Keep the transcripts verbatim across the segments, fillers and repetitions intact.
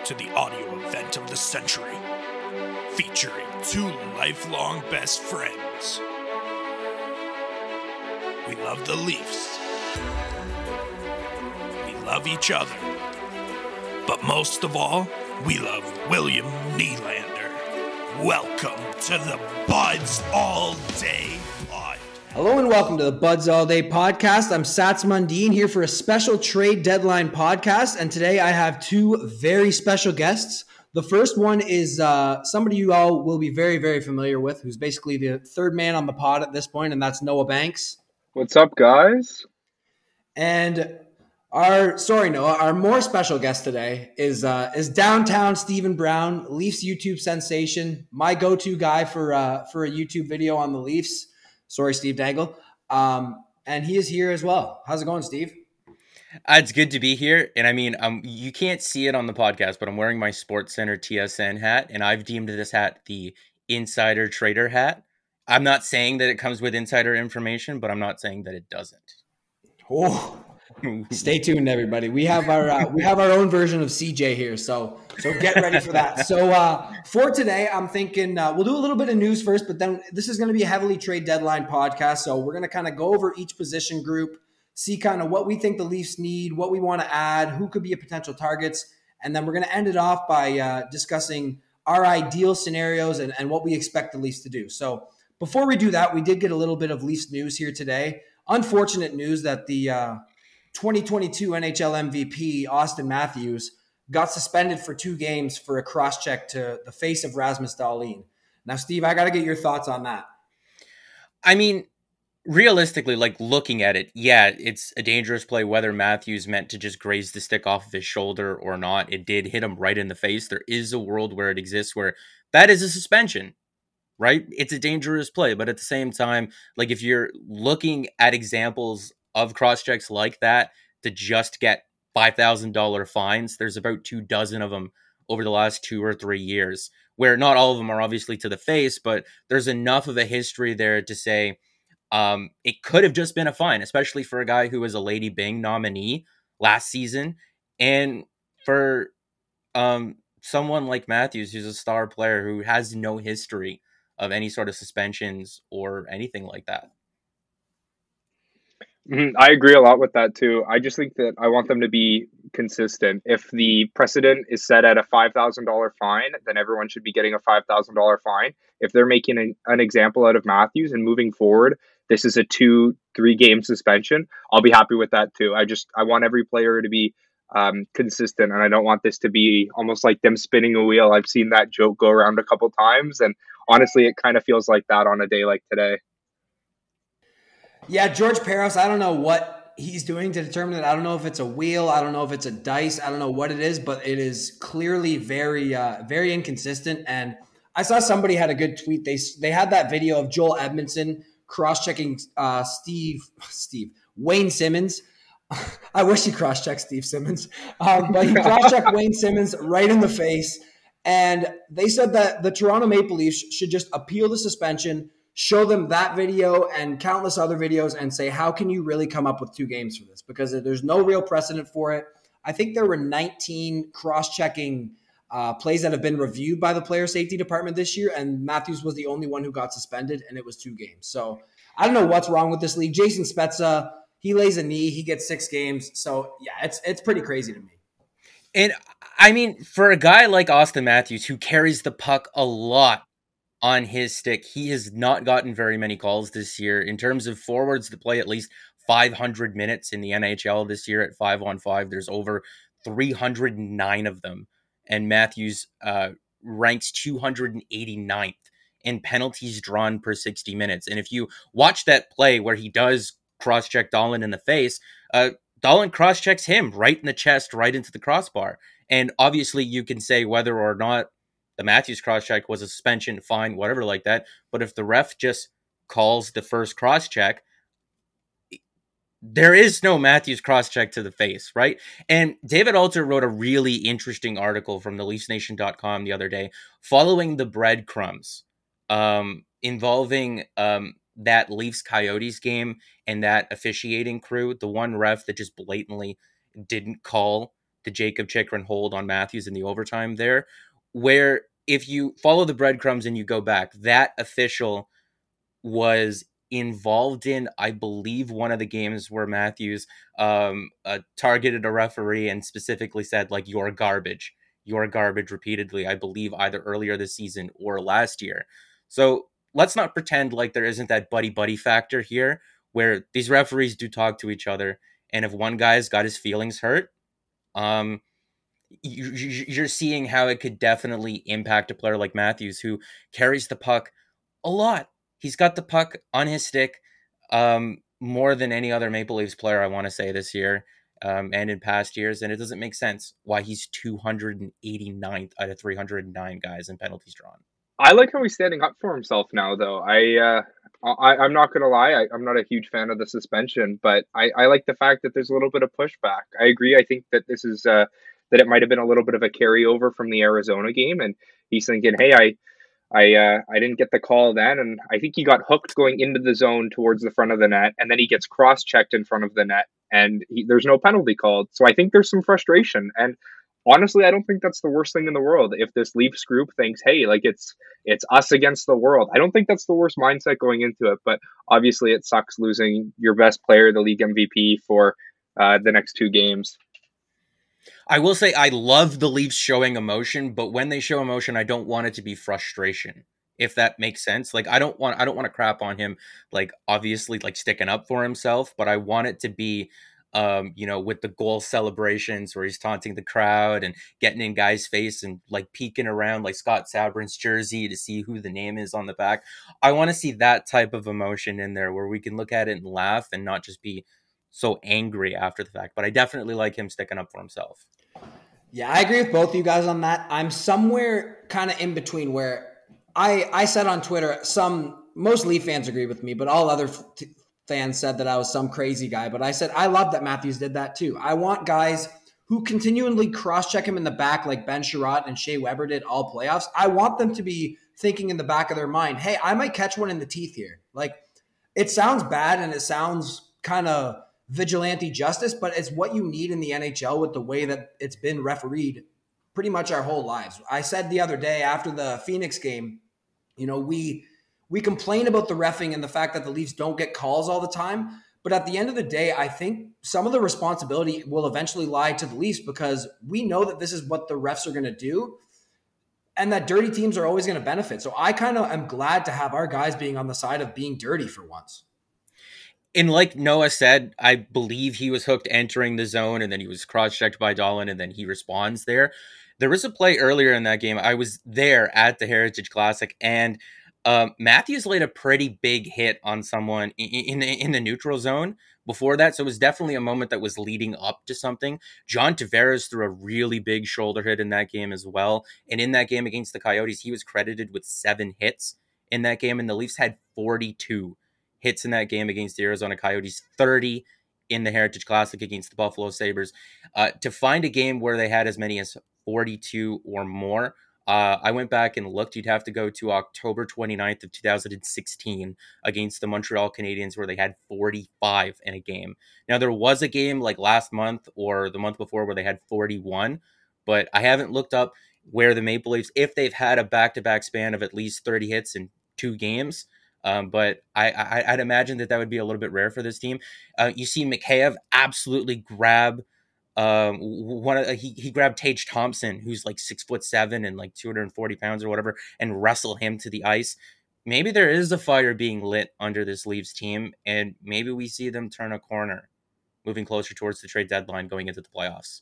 to the audio event of the century, featuring two lifelong best friends. We love the Leafs. We love each other. But most of all, we love William Nylander. Welcome to the Buds All Day Pod. Hello and welcome to the Buds All Day Podcast. I'm Sats Mundine here for a special trade deadline podcast. And today I have two very special guests. The first one is uh, somebody you all will be very, very familiar with, who's basically the third man on the pod at this point, and that's Noah Banks. What's up, guys? And our, sorry, Noah, our more special guest today is uh, is downtown Stephen Brown, Leafs YouTube sensation, my go-to guy for uh, for a YouTube video on the Leafs. Sorry, Steve Dangle. Um, and he is here as well. How's it going, Steve? Uh, it's good to be here. And I mean, um, you can't see it on the podcast, but I'm wearing my Sports Center T S N hat, and I've deemed this hat the Insider Trader hat. I'm not saying that it comes with insider information, but I'm not saying that it doesn't. Oh, stay tuned, everybody. We have our uh, we have our own version of C J here, so so get ready for that. So uh, for today, I'm thinking uh, we'll do a little bit of news first, but then this is going to be a heavily trade deadline podcast. So we're going to kind of go over each position group, see kind of what we think the Leafs need, what we want to add, who could be a potential targets, and then we're going to end it off by uh, discussing our ideal scenarios and, and what we expect the Leafs to do. So before we do that, we did get a little bit of Leafs news here today. Unfortunate news that the uh, twenty twenty-two N H L M V P, Austin Matthews, got suspended for two games for a cross-check to the face of Rasmus Dahlin. Now, Steve, I got to get your thoughts on that. I mean, realistically, like looking at it, yeah, it's a dangerous play whether Matthews meant to just graze the stick off of his shoulder or not. It did hit him right in the face. There is a world where it exists where that is a suspension, right? It's a dangerous play, but at the same time, like if you're looking at examples of cross-checks like that to just get five thousand dollars fines, there's about two dozen of them over the last two or three years, where not all of them are obviously to the face, but there's enough of a history there to say um, it could have just been a fine, especially for a guy who was a Lady Byng nominee last season. And for um, someone like Matthews, who's a star player who has no history of any sort of suspensions or anything like that. Mm-hmm. I agree a lot with that too. I just think that I want them to be consistent. If the precedent is set at a five thousand dollars fine, then everyone should be getting a five thousand dollars fine. If they're making an, an example out of Matthews and moving forward, this is a two, three game suspension, I'll be happy with that too. I just, I want every player to be um, consistent, and I don't want this to be almost like them spinning a wheel. I've seen that joke go around a couple times, and honestly, it kind of feels like that on a day like today. Yeah, George Peros, I don't know what he's doing to determine it. I don't know if it's a wheel. I don't know if it's a dice. I don't know what it is, but it is clearly very, uh, very inconsistent. And I saw somebody had a good tweet. They they had that video of Joel Edmondson cross-checking uh, Steve, Steve, Wayne Simmons. I wish he cross-checked Steve Simmons, um, but he cross-checked Wayne Simmons right in the face. And they said that the Toronto Maple Leafs should just appeal the suspension, show them that video and countless other videos and say, how can you really come up with two games for this? Because there's no real precedent for it. I think there were nineteen cross-checking uh, plays that have been reviewed by the player safety department this year, and Matthews was the only one who got suspended, and it was two games. So I don't know what's wrong with this league. Jason Spezza, he lays a knee, he gets six games. So yeah, it's it's pretty crazy to me. And I mean, for a guy like Austin Matthews, who carries the puck a lot on his stick, he has not gotten very many calls this year. In terms of forwards that play at least five hundred minutes in the N H L this year at five on five, there's over three hundred nine of them. And Matthews uh, ranks two hundred eighty-ninth in penalties drawn per sixty minutes. And if you watch that play where he does cross-check Dahlin in the face, uh, Dahlin cross-checks him right in the chest, right into the crossbar. And obviously you can say whether or not the Matthews cross-check was a suspension, fine, whatever like that. But if the ref just calls the first cross-check, there is no Matthews cross-check to the face, right? And David Alter wrote a really interesting article from the Leafs Nation dot com the other day following the breadcrumbs um, involving um, that Leafs Coyotes game and that officiating crew, the one ref that just blatantly didn't call the Jacob Chikrin hold on Matthews in the overtime there, where if you follow the breadcrumbs and you go back, that official was involved in, I believe, one of the games where Matthews um, uh, targeted a referee and specifically said, like, you're garbage, you're garbage repeatedly, I believe either earlier this season or last year. So let's not pretend like there isn't that buddy-buddy factor here where these referees do talk to each other. And if one guy's got his feelings hurt, um, you, you're seeing how it could definitely impact a player like Matthews, who carries the puck a lot. He's got the puck on his stick um, more than any other Maple Leafs player, I want to say, this year um, and in past years. And it doesn't make sense why he's two hundred eighty-ninth out of three hundred nine guys in penalties drawn. I like how he's standing up for himself now, though. I, uh, I I'm not going to lie. I, I'm not a huge fan of the suspension, but I, I like the fact that there's a little bit of pushback. I agree. I think that this is uh, that it might have been a little bit of a carryover from the Arizona game. And he's thinking, hey, I I uh, I didn't get the call then, and I think he got hooked going into the zone towards the front of the net, and then he gets cross-checked in front of the net, and he, there's no penalty called. So I think there's some frustration, and honestly, I don't think that's the worst thing in the world. If this Leafs group thinks, hey, like it's it's us against the world, I don't think that's the worst mindset going into it. But obviously, it sucks losing your best player, the league M V P, for uh, the next two games. I will say I love the Leafs showing emotion, but when they show emotion, I don't want it to be frustration, if that makes sense. Like, I don't want I don't want to crap on him, like, obviously, like, sticking up for himself, but I want it to be, um, you know, with the goal celebrations where he's taunting the crowd and getting in guys' face and, like, peeking around like Scott Sabrin's jersey to see who the name is on the back. I want to see that type of emotion in there where we can look at it and laugh and not just be so angry after the fact. But I definitely like him sticking up for himself. Yeah, I agree with both of you guys on that. I'm somewhere kind of in between where I I said on Twitter, some most Leaf fans agree with me, but all other f- fans said that I was some crazy guy. But I said I love that Matthews did that too. I want guys who continually cross-check him in the back like Ben Sherratt and Shea Weber did all playoffs. I want them to be thinking in the back of their mind, hey, I might catch one in the teeth here. Like, it sounds bad and it sounds kind of vigilante justice, but it's what you need in the N H L with the way that it's been refereed pretty much our whole lives. I said the other day after the Phoenix game, you know, we we complain about the reffing and the fact that the Leafs don't get calls all the time, but at the end of the day, I think some of the responsibility will eventually lie to the Leafs because we know that this is what the refs are going to do and that dirty teams are always going to benefit. So I kind of am glad to have our guys being on the side of being dirty for once. And like Noah said, I believe he was hooked entering the zone and then he was cross-checked by Dahlin and then he responds there. There was a play earlier in that game. I was there at the Heritage Classic and um, Matthews laid a pretty big hit on someone in, in, in the neutral zone before that. So it was definitely a moment that was leading up to something. John Tavares threw a really big shoulder hit in that game as well. And in that game against the Coyotes, he was credited with seven hits in that game and the Leafs had forty-two hits in that game against the Arizona Coyotes, thirty in the Heritage Classic against the Buffalo Sabres. Uh, to find a game where they had as many as forty-two or more, uh, I went back and looked. You'd have to go to October twenty-ninth of two thousand sixteen against the Montreal Canadiens where they had forty-five in a game. Now, there was a game like last month or the month before where they had forty-one, but I haven't looked up where the Maple Leafs, if they've had a back-to-back span of at least thirty hits in two games, Um, but I, I, I'd imagine that that would be a little bit rare for this team. Uh, you see Mikheyev absolutely grab um, one of, he, he grabbed Tage Thompson, who's like six foot seven and like two hundred forty pounds or whatever, and wrestle him to the ice. Maybe there is a fire being lit under this Leafs team, and maybe we see them turn a corner, moving closer towards the trade deadline going into the playoffs.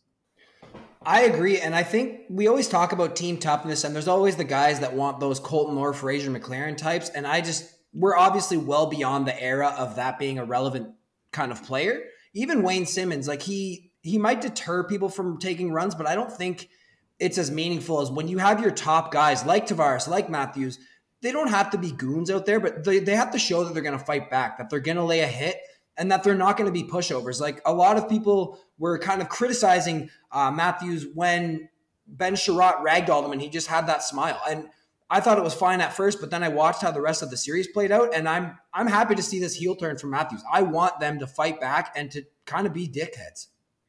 I agree, and I think we always talk about team toughness, and there's always the guys that want those Colton Orr, Fraser McLaren types, and I just, we're obviously well beyond the era of that being a relevant kind of player. Even Wayne Simmons, like he he might deter people from taking runs, but I don't think it's as meaningful as when you have your top guys like Tavares, like Matthews. They don't have to be goons out there, but they, they have to show that they're going to fight back, that they're going to lay a hit, and that they're not going to be pushovers. Like a lot of people were kind of criticizing uh, Matthews when Ben Sherratt ragdolled him and he just had that smile. And I thought it was fine at first, but then I watched how the rest of the series played out, and I'm I'm happy to see this heel turn from Matthews. I want them to fight back and to kind of be dickheads.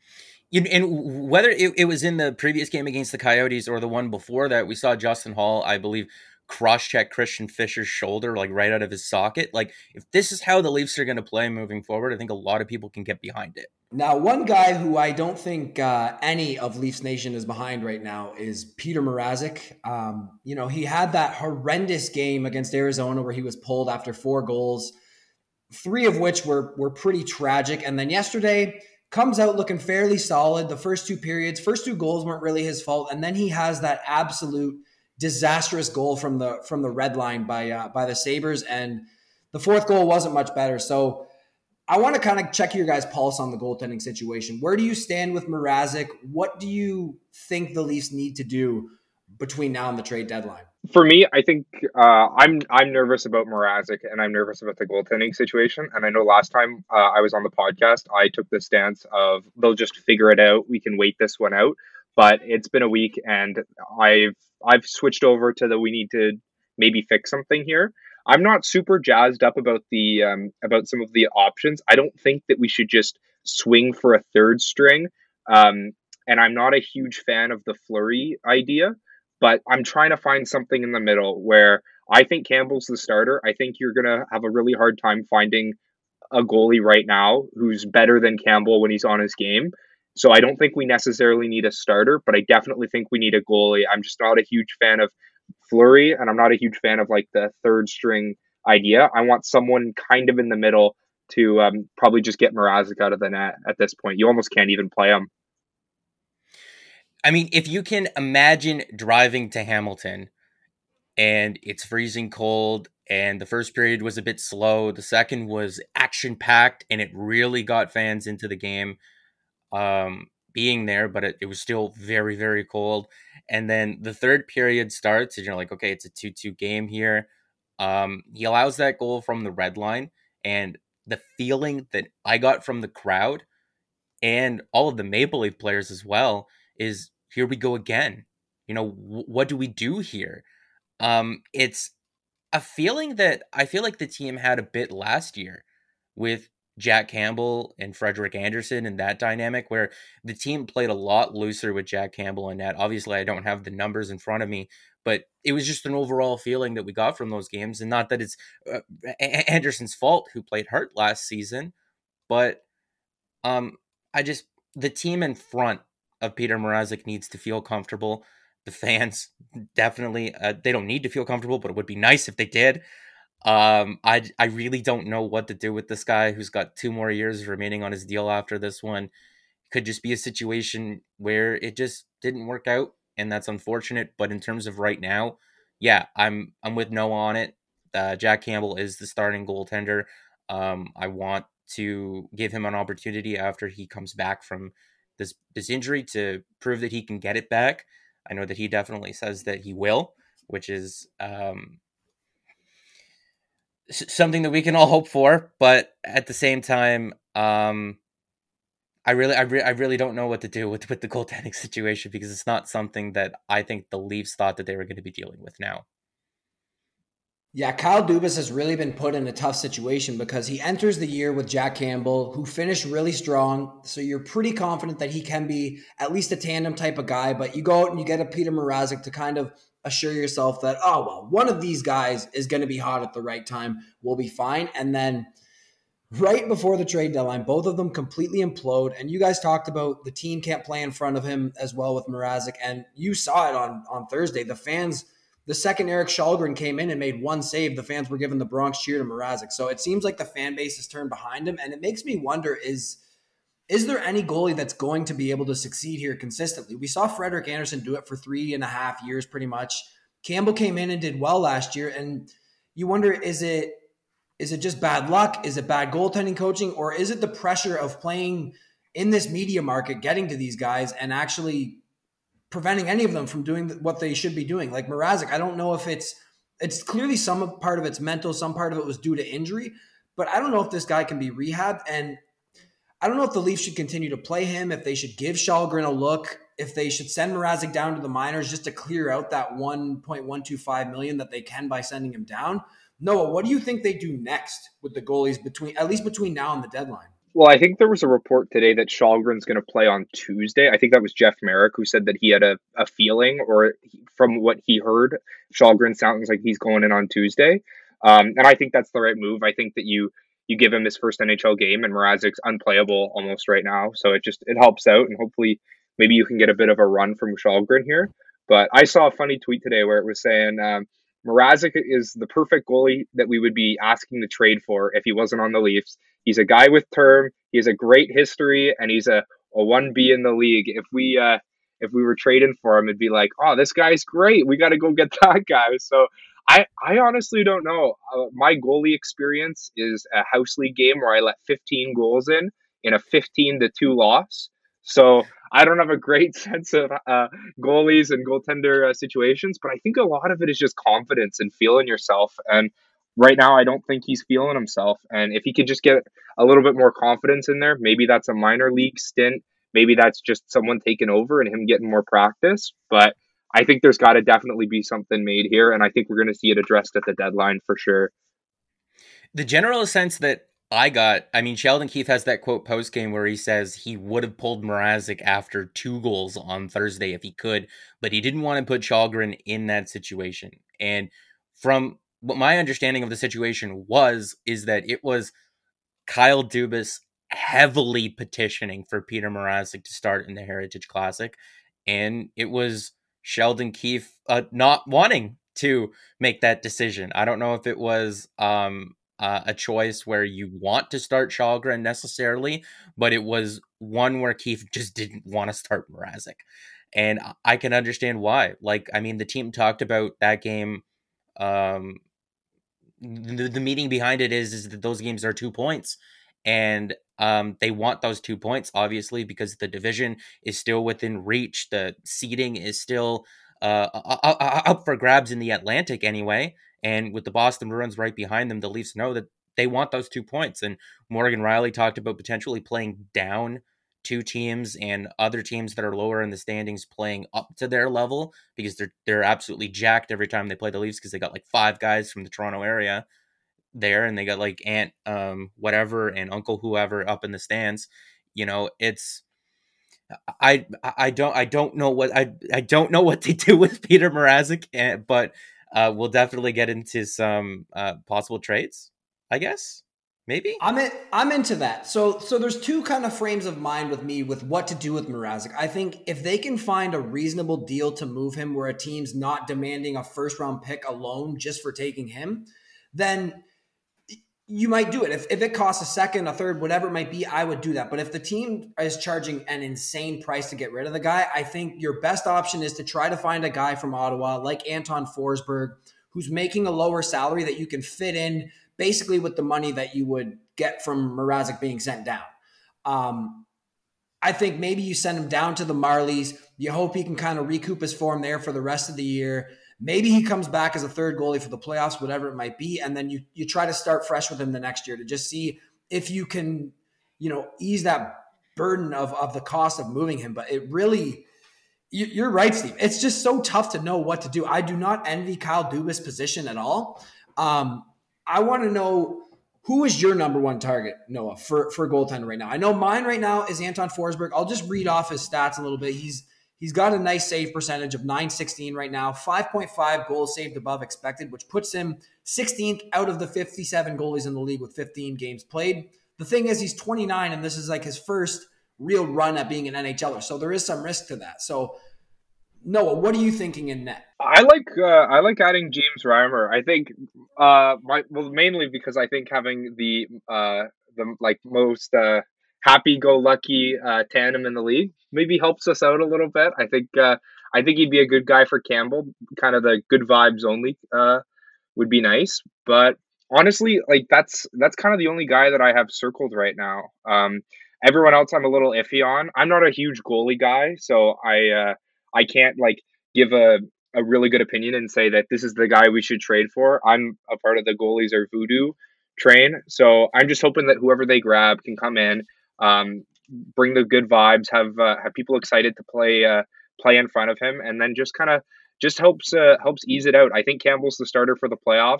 You, and whether it, it was in the previous game against the Coyotes or the one before that, we saw Justin Hall, I believe, cross-check Christian Fischer's shoulder, like right out of his socket. Like, if this is how the Leafs are going to play moving forward, I think a lot of people can get behind it. Now, one guy who I don't think uh, any of Leafs Nation is behind right now is Peter Mrazek. Um, you know, he had that horrendous game against Arizona where he was pulled after four goals, three of which were were pretty tragic. And then yesterday comes out looking fairly solid. The first two periods, first two goals weren't really his fault, and then he has that absolute disastrous goal from the from the red line by uh, by the Sabres, and the fourth goal wasn't much better. So I want to kind of check your guys' pulse on the goaltending situation. Where do you stand with Mrazek? What do you think the Leafs need to do between now and the trade deadline? For me, I think uh, I'm I'm nervous about Mrazek, and I'm nervous about the goaltending situation. And I know last time uh, I was on the podcast, I took the stance of they'll just figure it out. We can wait this one out. But it's been a week, and I've I've switched over to the we need to maybe fix something here. I'm not super jazzed up about the um, about some of the options. I don't think that we should just swing for a third string. Um, and I'm not a huge fan of the Fleury idea. But I'm trying to find something in the middle where I think Campbell's the starter. I think you're going to have a really hard time finding a goalie right now who's better than Campbell when he's on his game. So I don't think we necessarily need a starter, but I definitely think we need a goalie. I'm just not a huge fan of Fleury, and I'm not a huge fan of like the third string idea. I want someone kind of in the middle to um, probably just get Mrazek out of the net at this point. You almost can't even play him. I mean, if you can imagine driving to Hamilton and it's freezing cold and the first period was a bit slow, the second was action-packed and it really got fans into the game um, being there, but it, it was still very, very cold. And then the third period starts and you're like, okay, it's a two two game here. Um, he allows that goal from the red line, and the feeling that I got from the crowd and all of the Maple Leaf players as well is here we go again. You know, w- what do we do here? Um, it's a feeling that I feel like the team had a bit last year with Jack Campbell and Frederik Andersen and that dynamic where the team played a lot looser with Jack Campbell and that. Obviously, I don't have the numbers in front of me, but it was just an overall feeling that we got from those games. And not that it's uh, Andersen's fault who played hurt last season, but um, I just, the team in front of Peter Mrazek needs to feel comfortable. The fans definitely, uh, they don't need to feel comfortable, but it would be nice if they did. Um, I, I really don't know what to do with this guy who's got two more years remaining on his deal after this one. Could just be a situation where it just didn't work out, and that's unfortunate. But in terms of right now, yeah, I'm I'm with Noah on it. Uh, Jack Campbell is the starting goaltender. Um, I want to give him an opportunity after he comes back from this this injury to prove that he can get it back. I know that he definitely says that he will, which is um, something that we can all hope for. But at the same time, um, I really, I, re- I really don't know what to do with, with the goaltending situation, because it's not something that I think the Leafs thought that they were going to be dealing with now. Yeah, Kyle Dubas has really been put in a tough situation because he enters the year with Jack Campbell, who finished really strong. So you're pretty confident that he can be at least a tandem type of guy, but you go out and you get a Peter Mrazek to kind of assure yourself that, oh, well, one of these guys is going to be hot at the right time. We'll be fine. And then right before the trade deadline, both of them completely implode. And you guys talked about the team can't play in front of him as well with Mrazek. And you saw it on, on Thursday. The fans, the second Erik Källgren came in and made one save, the fans were giving the Bronx cheer to Mrazek. So it seems like the fan base has turned behind him. And it makes me wonder, is, is there any goalie that's going to be able to succeed here consistently? We saw Frederik Andersen do it for three and a half years pretty much. Campbell came in and did well last year. And you wonder, is it, Is it just bad luck? Is it bad goaltending coaching? Or is it the pressure of playing in this media market, getting to these guys and actually preventing any of them from doing what they should be doing? Like Mrazek, I don't know if it's it's clearly some part of it's mental, some part of it was due to injury, but I don't know if this guy can be rehabbed. And I don't know if the Leafs should continue to play him, if they should give Källgren a look, if they should send Mrazek down to the minors just to clear out that one point one two five million dollars that they can by sending him down. Noah, what do you think they do next with the goalies between, at least between now and the deadline? Well, I think there was a report today that Shalgren's going to play on Tuesday. I think that was Jeff Merrick who said that he had a, a feeling, or from what he heard, Shalgren sounds like he's going in on Tuesday. Um, and I think that's the right move. I think that you you give him his first N H L game, and Mrazek's unplayable almost right now. So it just it helps out, and hopefully maybe you can get a bit of a run from Shalgren here. But I saw a funny tweet today where it was saying um, Mrazek is the perfect goalie that we would be asking to trade for if he wasn't on the Leafs. He's a guy with term. He has a great history, and he's a, a one B in the league. If we uh, if we were trading for him, it'd be like, oh, this guy's great. We got to go get that guy. So I, I honestly don't know. Uh, my goalie experience is a house league game where I let fifteen goals in in a fifteen to two loss. So I don't have a great sense of uh, goalies and goaltender uh, situations, but I think a lot of it is just confidence and feeling yourself. And right now, I don't think he's feeling himself. And if he could just get a little bit more confidence in there, maybe that's a minor league stint. Maybe that's just someone taking over and him getting more practice. But I think there's got to definitely be something made here. And I think we're going to see it addressed at the deadline for sure. The general sense that I got, I mean, Sheldon Keefe has that quote post-game where he says he would have pulled Mrazek after two goals on Thursday if he could, but he didn't want to put Shalgren in that situation. And from what my understanding of the situation was, is that it was Kyle Dubas heavily petitioning for Peter Mrazek to start in the Heritage Classic, and it was Sheldon Keefe uh, not wanting to make that decision. I don't know if it was um, uh, a choice where you want to start Shalgren necessarily, but it was one where Keefe just didn't want to start Mrazek. And I can understand why. Like, I mean, the team talked about that game. Um, the, the meaning behind it is, is that those games are two points. And um, they want those two points, obviously, because the division is still within reach. The seeding is still uh, up for grabs in the Atlantic anyway. And with the Boston Bruins right behind them, the Leafs know that they want those two points. And Morgan Rielly talked about potentially playing down two teams and other teams that are lower in the standings playing up to their level, because they're they're absolutely jacked every time they play the Leafs, because they got like five guys from the Toronto area there, and they got like Aunt um whatever and Uncle whoever up in the stands. You know, it's I I don't I don't know what I I don't know what they do with Peter Mrazek, and, but uh, we'll definitely get into some uh, possible trades, I guess. Maybe I'm in, I'm into that. So so there's two kind of frames of mind with me with what to do with Mrazek. I think if they can find a reasonable deal to move him, where a team's not demanding a first round pick alone just for taking him, then you might do it. If, if it costs a second, a third, whatever it might be, I would do that. But if the team is charging an insane price to get rid of the guy, I think your best option is to try to find a guy from Ottawa like Anton Forsberg, who's making a lower salary that you can fit in basically with the money that you would get from Mrazek being sent down. Um, I think maybe you send him down to the Marlies. You hope he can kind of recoup his form there for the rest of the year. Maybe he comes back as a third goalie for the playoffs, whatever it might be. And then you you try to start fresh with him the next year to just see if you can, you know, ease that burden of, of the cost of moving him. But it really, you, you're right, Steve. It's just so tough to know what to do. I do not envy Kyle Dubas' position at all. Um, I want to know, who is your number one target, Noah, for, for goaltender right now? I know mine right now is Anton Forsberg. I'll just read off his stats a little bit. He's He's got a nice save percentage of nine sixteen right now, five point five goals saved above expected, which puts him sixteenth out of the fifty-seven goalies in the league with fifteen games played. The thing is, he's twenty-nine, and this is like his first real run at being an N H L er, so there is some risk to that. So, Noah, what are you thinking in net? I like uh, I like adding James Reimer. I think uh, my, well, mainly because I think having the uh, the like most uh, happy-go-lucky uh, tandem in the league maybe helps us out a little bit. I think uh, I think he'd be a good guy for Campbell. Kind of the good vibes only uh, would be nice. But honestly, like that's that's kind of the only guy that I have circled right now. Um, everyone else I'm a little iffy on. I'm not a huge goalie guy, so I uh, I can't like give a a really good opinion and say that this is the guy we should trade for. I'm a part of the goalies are voodoo train, so I'm just hoping that whoever they grab can come in. Um, bring the good vibes, have uh, have people excited to play uh, play in front of him, and then just kind of just helps uh, helps ease it out. I think Campbell's the starter for the playoffs.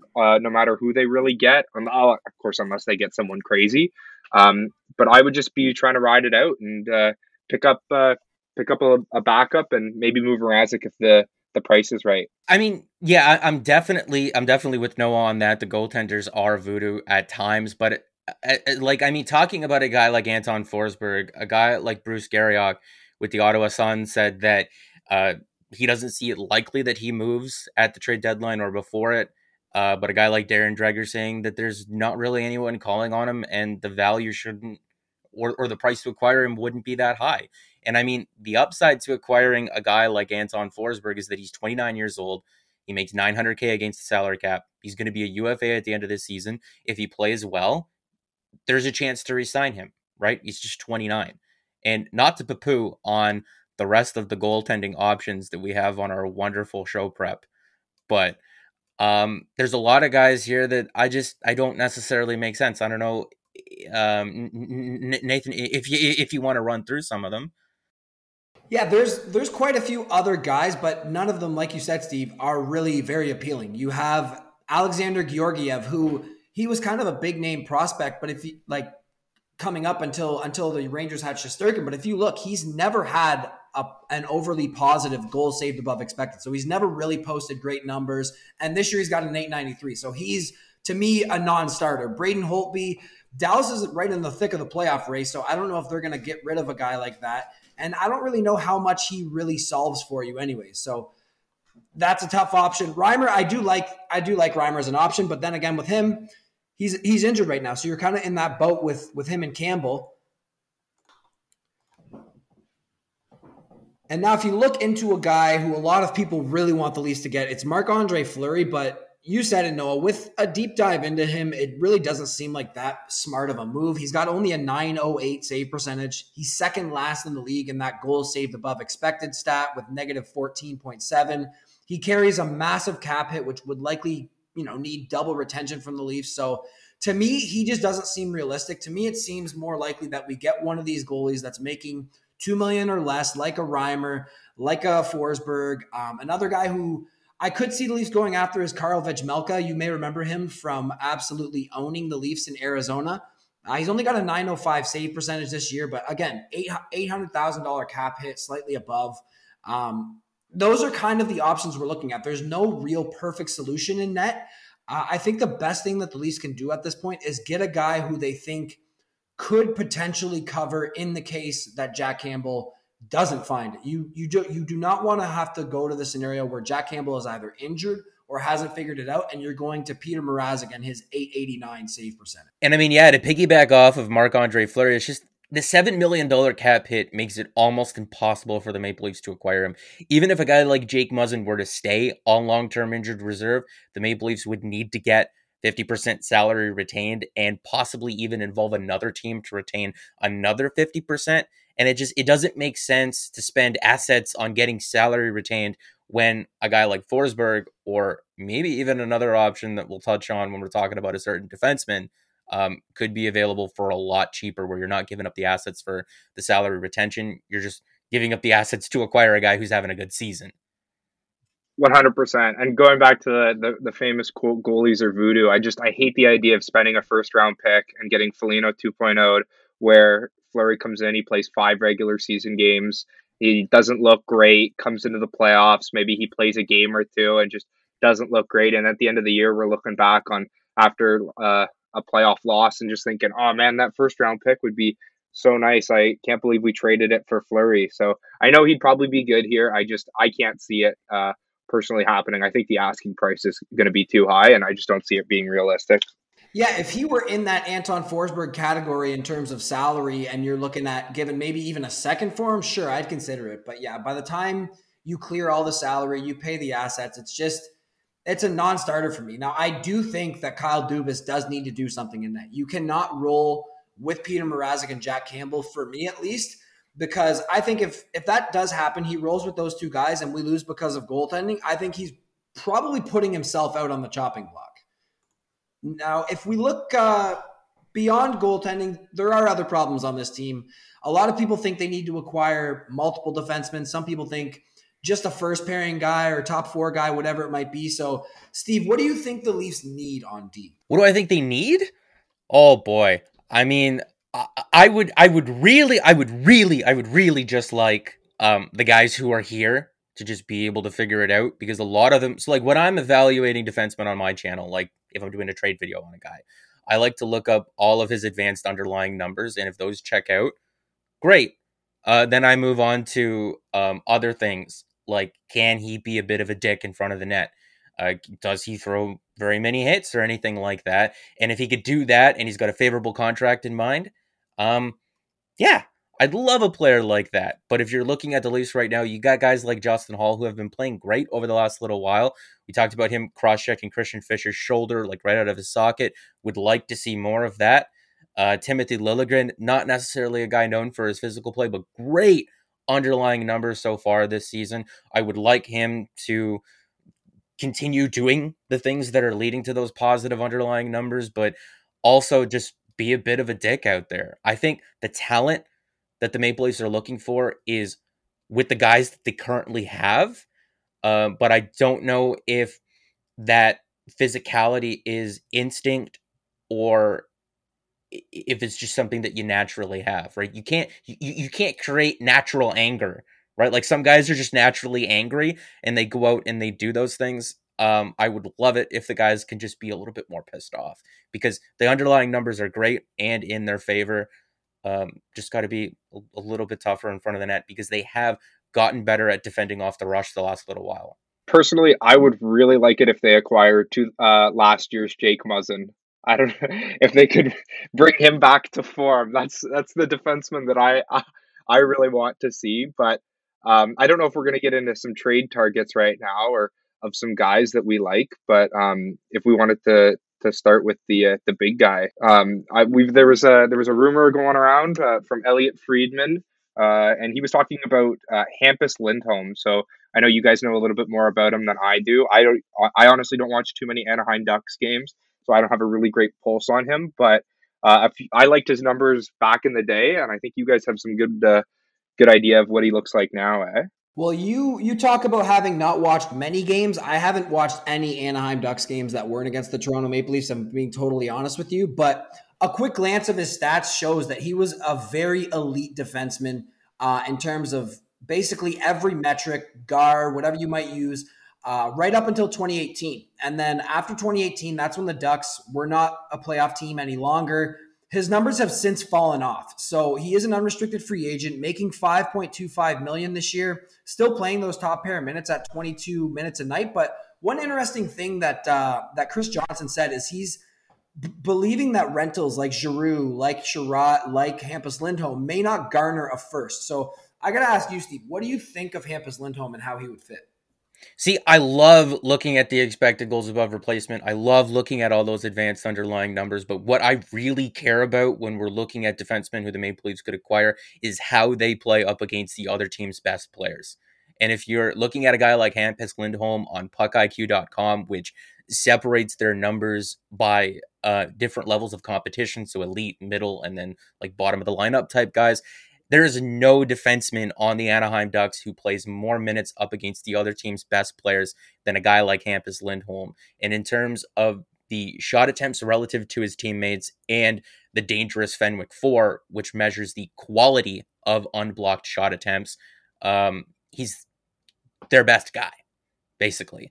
uh, no matter who they really get. Um, oh, of course, unless they get someone crazy. Um, but I would just be trying to ride it out and uh, pick up uh, pick up a, a backup and maybe move Mrazek if the the price is right. I mean, yeah, I, I'm definitely I'm definitely with Noah on that. The goaltenders are voodoo at times, but uh, like I mean, talking about a guy like Anton Forsberg, a guy like Bruce Garriock with the Ottawa Sun said that uh, he doesn't see it likely that he moves at the trade deadline or before it. Uh, but a guy like Darren Dreger saying that there's not really anyone calling on him, and the value shouldn't, or or the price to acquire him wouldn't be that high. And I mean, the upside to acquiring a guy like Anton Forsberg is that he's twenty-nine years old. He makes nine hundred K against the salary cap. He's going to be a U F A at the end of this season. If he plays well, there's a chance to re-sign him, right? He's just twenty-nine. And not to poo-poo on the rest of the goaltending options that we have on our wonderful show prep, but um, there's a lot of guys here that I just, I don't necessarily make sense. I don't know, um, Nathan, if you, if you want to run through some of them. Yeah, there's there's quite a few other guys, but none of them, like you said, Steve, are really very appealing. You have Alexander Georgiev, who he was kind of a big name prospect, but if you like coming up until until the Rangers had Shesterkin, but if you look, he's never had a, an overly positive goal saved above expected. So he's never really posted great numbers. And this year he's got an eight ninety-three. So he's, to me, a non-starter. Braden Holtby, Dallas is right in the thick of the playoff race. So I don't know if they're going to get rid of a guy like that. And I don't really know how much he really solves for you anyway. So that's a tough option. Reimer, I do like, I do like Reimer as an option, but then again with him, he's, he's injured right now. So you're kind of in that boat with, with him and Campbell. And now if you look into a guy who a lot of people really want the Leafs to get, it's Marc-Andre Fleury, but you said it, Noah, with a deep dive into him, it really doesn't seem like that smart of a move. He's got only a nine oh eight save percentage. He's second last in the league in that goals saved above expected stat with negative fourteen point seven. He carries a massive cap hit, which would likely, you know, need double retention from the Leafs. So to me, he just doesn't seem realistic. To me, it seems more likely that we get one of these goalies that's making two million dollars or less, like a Reimer, like a Forsberg. Um, another guy who I could see the Leafs going after is Karl Vejmelka. You may remember him from absolutely owning the Leafs in Arizona. Uh, he's only got a nine oh five save percentage this year, but again, eight hundred thousand dollars cap hit, slightly above. Um, those are kind of the options we're looking at. There's no real perfect solution in net. Uh, I think the best thing that the Leafs can do at this point is get a guy who they think could potentially cover in the case that Jack Campbell doesn't find it. You you do, you do not want to have to go to the scenario where Jack Campbell is either injured or hasn't figured it out, and you're going to Peter Mrazek and his eight eighty-nine save percentage. And I mean, yeah, to piggyback off of Marc-Andre Fleury, it's just the seven million dollars cap hit makes it almost impossible for the Maple Leafs to acquire him. Even if a guy like Jake Muzzin were to stay on long-term injured reserve, the Maple Leafs would need to get fifty percent salary retained and possibly even involve another team to retain another fifty percent. And it just, it doesn't make sense to spend assets on getting salary retained when a guy like Forsberg, or maybe even another option that we'll touch on when we're talking about a certain defenseman, um, could be available for a lot cheaper, where you're not giving up the assets for the salary retention. You're just giving up the assets to acquire a guy who's having a good season. one hundred percent. And going back to the, the, the famous quote, goalies are voodoo, I just, I hate the idea of spending a first round pick and getting Foligno two point oh, where Fleury comes in, he plays five regular season games. He doesn't look great, comes into the playoffs. Maybe he plays a game or two and just doesn't look great. And at the end of the year, we're looking back on after uh, a playoff loss and just thinking, oh man, that first round pick would be so nice. I can't believe we traded it for Fleury. So I know he'd probably be good here. I just, I can't see it uh, personally happening. I think the asking price is going to be too high, and I just don't see it being realistic. Yeah, if he were in that Anton Forsberg category in terms of salary, and you're looking at giving maybe even a second for him, sure, I'd consider it. But yeah, by the time you clear all the salary, you pay the assets, it's just, it's a non-starter for me. Now, I do think that Kyle Dubas does need to do something in that. You cannot roll with Peter Mrazek and Jack Campbell, for me at least, because I think if if that does happen, he rolls with those two guys and we lose because of goaltending, I think he's probably putting himself out on the chopping block. Now, if we look uh, beyond goaltending, there are other problems on this team. A lot of people think they need to acquire multiple defensemen. Some people think just a first pairing guy or top four guy, whatever it might be. So, Steve, what do you think the Leafs need on D? What do I think they need? Oh boy. I mean, I, I would, I would really, I would really, I would really just like um, the guys who are here to just be able to figure it out, because a lot of them, so like when I'm evaluating defensemen on my channel, like if I'm doing a trade video on a guy, I like to look up all of his advanced underlying numbers. And if those check out, great. Uh, then I move on to um, other things, like can he be a bit of a dick in front of the net? Uh, does he throw very many hits or anything like that? And if he could do that and he's got a favorable contract in mind, um, yeah, I'd love a player like that. But if you're looking at the Leafs right now, you got guys like Justin Hall who have been playing great over the last little while. We talked about him cross-checking Christian Fischer's shoulder, like right out of his socket. Would like to see more of that. Uh, Timothy Liljegren, not necessarily a guy known for his physical play, but great underlying numbers so far this season. I would like him to continue doing the things that are leading to those positive underlying numbers, but also just be a bit of a dick out there. I think the talent that the Maple Leafs are looking for is with the guys that they currently have, uh, but I don't know if that physicality is instinct or if it's just something that you naturally have, right? You can't you, you can't create natural anger, right? Like some guys are just naturally angry and they go out and they do those things. Um, I would love it if the guys can just be a little bit more pissed off, because the underlying numbers are great and in their favor. Um, just got to be a, a little bit tougher in front of the net, because they have gotten better at defending off the rush the last little while. Personally, I would really like it if they acquired to uh, last year's Jake Muzzin. I don't know if they could bring him back to form. That's that's the defenseman that I I really want to see. But um, I don't know if we're going to get into some trade targets right now or of some guys that we like. But um, if we wanted to to start with the uh, the big guy, um, I, we've there was a there was a rumor going around uh, from Elliot Friedman, uh, and he was talking about uh, Hampus Lindholm. So I know you guys know a little bit more about him than I do. I don't. I honestly don't watch too many Anaheim Ducks games, so I don't have a really great pulse on him. But uh, if, I liked his numbers back in the day, and I think you guys have some good uh, good idea of what he looks like now, eh? Well, you you talk about having not watched many games. I haven't watched any Anaheim Ducks games that weren't against the Toronto Maple Leafs, I'm being totally honest with you. But a quick glance of his stats shows that he was a very elite defenseman uh, in terms of basically every metric, G A R, whatever you might use, uh, right up until twenty eighteen. And then after twenty eighteen, that's when the Ducks were not a playoff team any longer. His numbers have since fallen off. So he is an unrestricted free agent, making five point two five million dollars this year, still playing those top pair minutes at twenty-two minutes a night. But one interesting thing that uh, that Chris Johnson said is he's b- believing that rentals like Giroux, like Sherratt, like Hampus Lindholm may not garner a first. So I got to ask you, Steve, what do you think of Hampus Lindholm and how he would fit? See, I love looking at the expected goals above replacement. I love looking at all those advanced underlying numbers. But what I really care about when we're looking at defensemen who the Maple Leafs could acquire is how they play up against the other team's best players. And if you're looking at a guy like Hampus Lindholm on puck I Q dot com, which separates their numbers by uh, different levels of competition, so elite, middle, and then like bottom of the lineup type guys, there is no defenseman on the Anaheim Ducks who plays more minutes up against the other team's best players than a guy like Hampus Lindholm. And in terms of the shot attempts relative to his teammates and the dangerous Fenwick four, which measures the quality of unblocked shot attempts, um, he's their best guy, basically.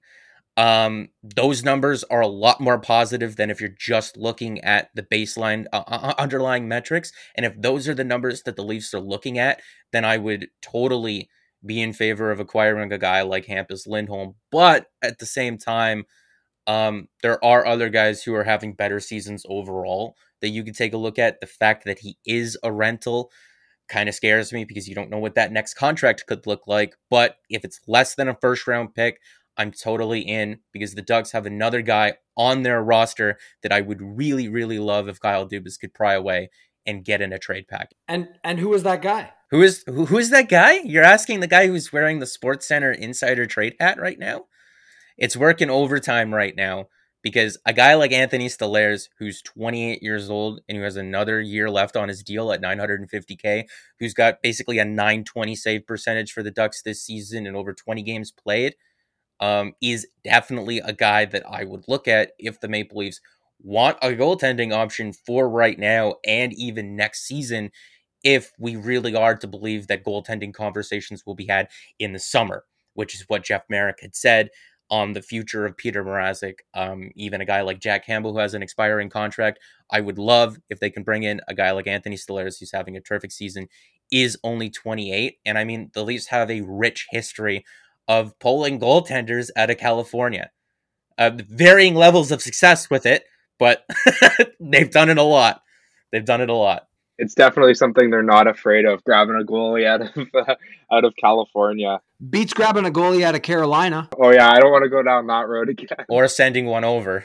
Um, those numbers are a lot more positive than if you're just looking at the baseline uh, underlying metrics. And if those are the numbers that the Leafs are looking at, then I would totally be in favor of acquiring a guy like Hampus Lindholm. But at the same time, um, there are other guys who are having better seasons overall that you could take a look at. The fact that he is a rental kind of scares me because you don't know what that next contract could look like. But if it's less than a first round pick, I'm totally in, because the Ducks have another guy on their roster that I would really, really love if Kyle Dubas could pry away and get in a trade pack. And and who is that guy? Who is who, who is that guy? You're asking the guy who's wearing the SportsCenter Insider trade hat right now? It's working overtime right now Because a guy like Anthony Stolarz, who's twenty-eight years old and who has another year left on his deal at nine hundred fifty K, who's got basically a nine twenty save percentage for the Ducks this season and over twenty games played, um, is definitely a guy that I would look at if the Maple Leafs want a goaltending option for right now and even next season, if we really are to believe that goaltending conversations will be had in the summer, which is what Jeff Marek had said on the future of Peter Mrazek. Um, even a guy like Jack Campbell, who has an expiring contract, I would love if they can bring in a guy like Anthony Stolarz, who's having a terrific season, is only twenty-eight. And I mean, the Leafs have a rich history of pulling goaltenders out of California. Uh, varying levels of success with it, but they've done it a lot. They've done it a lot. It's definitely something they're not afraid of, grabbing a goalie out of uh, out of California. Beats grabbing a goalie out of Carolina. Oh yeah, I don't want to go down that road again. Or sending one over.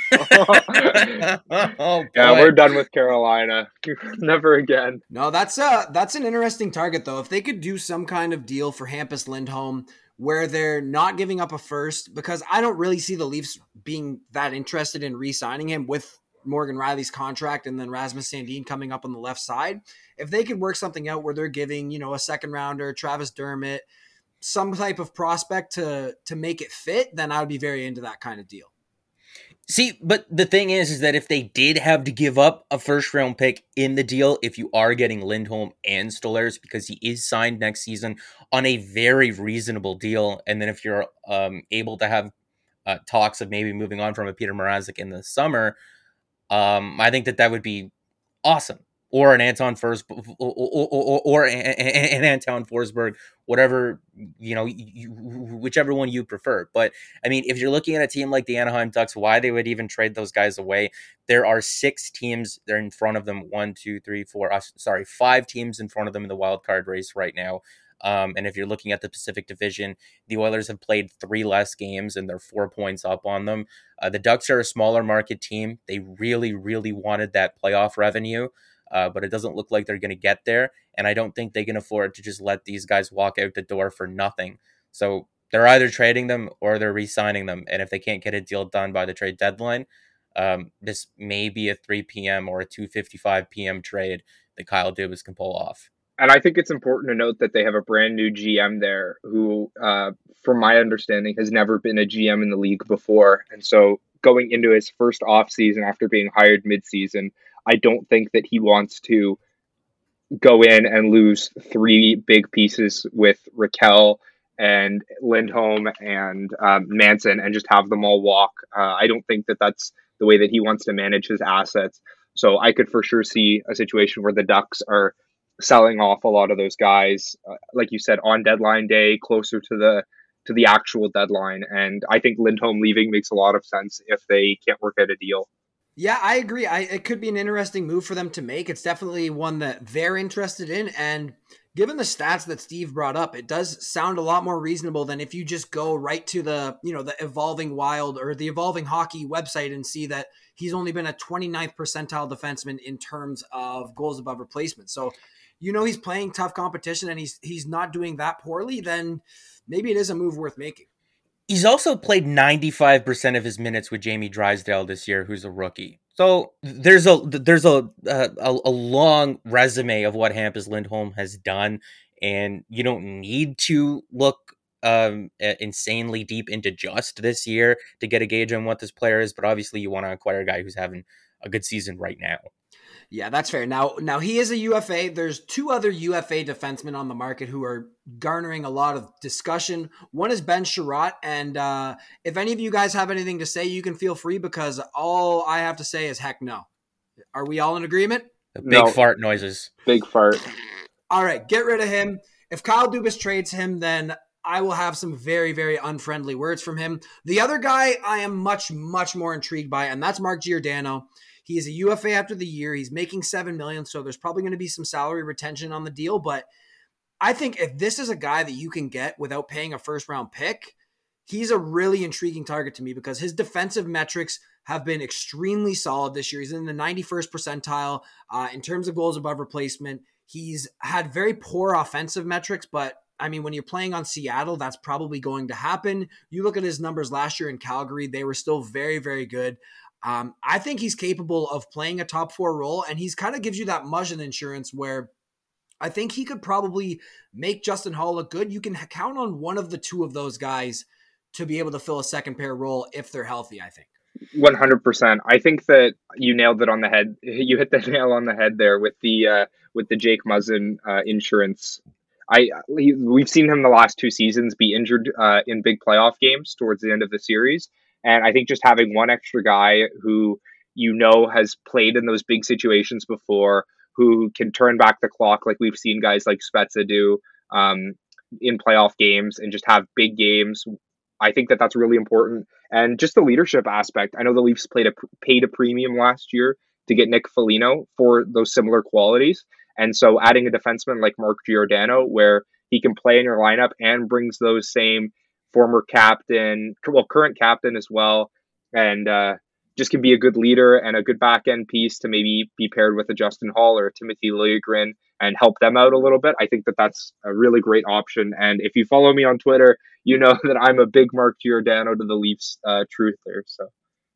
Oh, yeah, we're done with Carolina. Never again. No, that's uh that's an interesting target though. If they could do some kind of deal for Hampus Lindholm where they're not giving up a first, because I don't really see the Leafs being that interested in re-signing him with Morgan Rielly's contract and then Rasmus Sandin coming up on the left side. If they could work something out where they're giving, you know, a second rounder, Travis Dermott, some type of prospect to to make it fit, then I would be very into that kind of deal. See, but the thing is, is that if they did have to give up a first round pick in the deal, if you are getting Lindholm and Stolarz, because he is signed next season on a very reasonable deal, and then if you're um, able to have uh, talks of maybe moving on from a Peter Mrazek in the summer, Um, I think that that would be awesome. Or an Anton Forsberg, or, or, or, or an Anton Forsberg, whatever, you know, you, whichever one you prefer. But I mean, if you're looking at a team like the Anaheim Ducks, why they would even trade those guys away? There are six teams that are in front of them. One, two, three, four. Uh, sorry, five teams in front of them in the wild card race right now. Um, and if you're looking at the Pacific Division, the Oilers have played three less games and they're four points up on them. Uh, the Ducks are a smaller market team. They really, really wanted that playoff revenue, uh, but it doesn't look like they're going to get there. And I don't think they can afford to just let these guys walk out the door for nothing. So they're either trading them or they're re-signing them. And if they can't get a deal done by the trade deadline, um, this may be a three p.m. or a two fifty-five p.m. trade that Kyle Dubas can pull off. And I think it's important to note that they have a brand new G M there who, uh, from my understanding, has never been a G M in the league before. And so going into his first offseason after being hired midseason, I don't think that he wants to go in and lose three big pieces with Raquel and Lindholm and um, Manson and just have them all walk. Uh, I don't think that that's the way that he wants to manage his assets. So I could for sure see a situation where the Ducks are selling off a lot of those guys, uh, like you said, on deadline day, closer to the to the actual deadline. And I think Lindholm leaving makes a lot of sense if they can't work out a deal. Yeah, I agree. I, it could be an interesting move for them to make. It's definitely one that they're interested in. And given the stats that Steve brought up, it does sound a lot more reasonable than if you just go right to the, you know, the Evolving Wild or the Evolving Hockey website and see that he's only been a twenty-ninth percentile defenseman in terms of goals above replacement. So, you know, he's playing tough competition and he's he's not doing that poorly, then maybe it is a move worth making. He's also played ninety-five percent of his minutes with Jamie Drysdale this year, who's a rookie. So there's a there's a a, a long resume of what Hampus Lindholm has done, and you don't need to look um, insanely deep into just this year to get a gauge on what this player is. But obviously, you want to acquire a guy who's having a good season right now. Yeah, that's fair. Now, now he is a U F A. There's two other U F A defensemen on the market who are garnering a lot of discussion. One is Ben Sherratt, and uh, if any of you guys have anything to say, you can feel free because all I have to say is heck no. Are we all in agreement? The big no. fart noises. Big fart. All right, get rid of him. If Kyle Dubas trades him, then I will have some very, very unfriendly words from him. The other guy I am much, much more intrigued by, and that's Mark Giordano. He is a U F A after the year. He's making seven million dollars, so there's probably going to be some salary retention on the deal. But I think if this is a guy that you can get without paying a first-round pick, he's a really intriguing target to me because his defensive metrics have been extremely solid this year. He's in the ninety-first percentile uh, in terms of goals above replacement. He's had very poor offensive metrics, but I mean, when you're playing on Seattle, that's probably going to happen. You look at his numbers last year in Calgary, they were still very, very good. Um, I think he's capable of playing a top four role, and he's kind of gives you that Muzzin insurance where I think he could probably make Justin Holl look good. You can count on one of the two of those guys to be able to fill a second pair role if they're healthy, I think. one hundred percent. I think that you nailed it on the head. You hit the nail on the head there with the uh, with the Jake Muzzin uh, insurance. I we've seen him the last two seasons be injured uh, in big playoff games towards the end of the series, and I think just having one extra guy who you know has played in those big situations before, who can turn back the clock like we've seen guys like Spezza do um, in playoff games and just have big games. I think that that's really important. And just the leadership aspect. I know the Leafs played a, paid a premium last year to get Nick Foligno for those similar qualities. And so adding a defenseman like Mark Giordano, where he can play in your lineup and brings those same former captain, well, current captain as well, and uh, just can be a good leader and a good back end piece to maybe be paired with a Justin Holl or a Timothy Liljegren and help them out a little bit. I think that that's a really great option. And if you follow me on Twitter, you know that I'm a big Mark Giordano to the Leafs uh, truth there. So,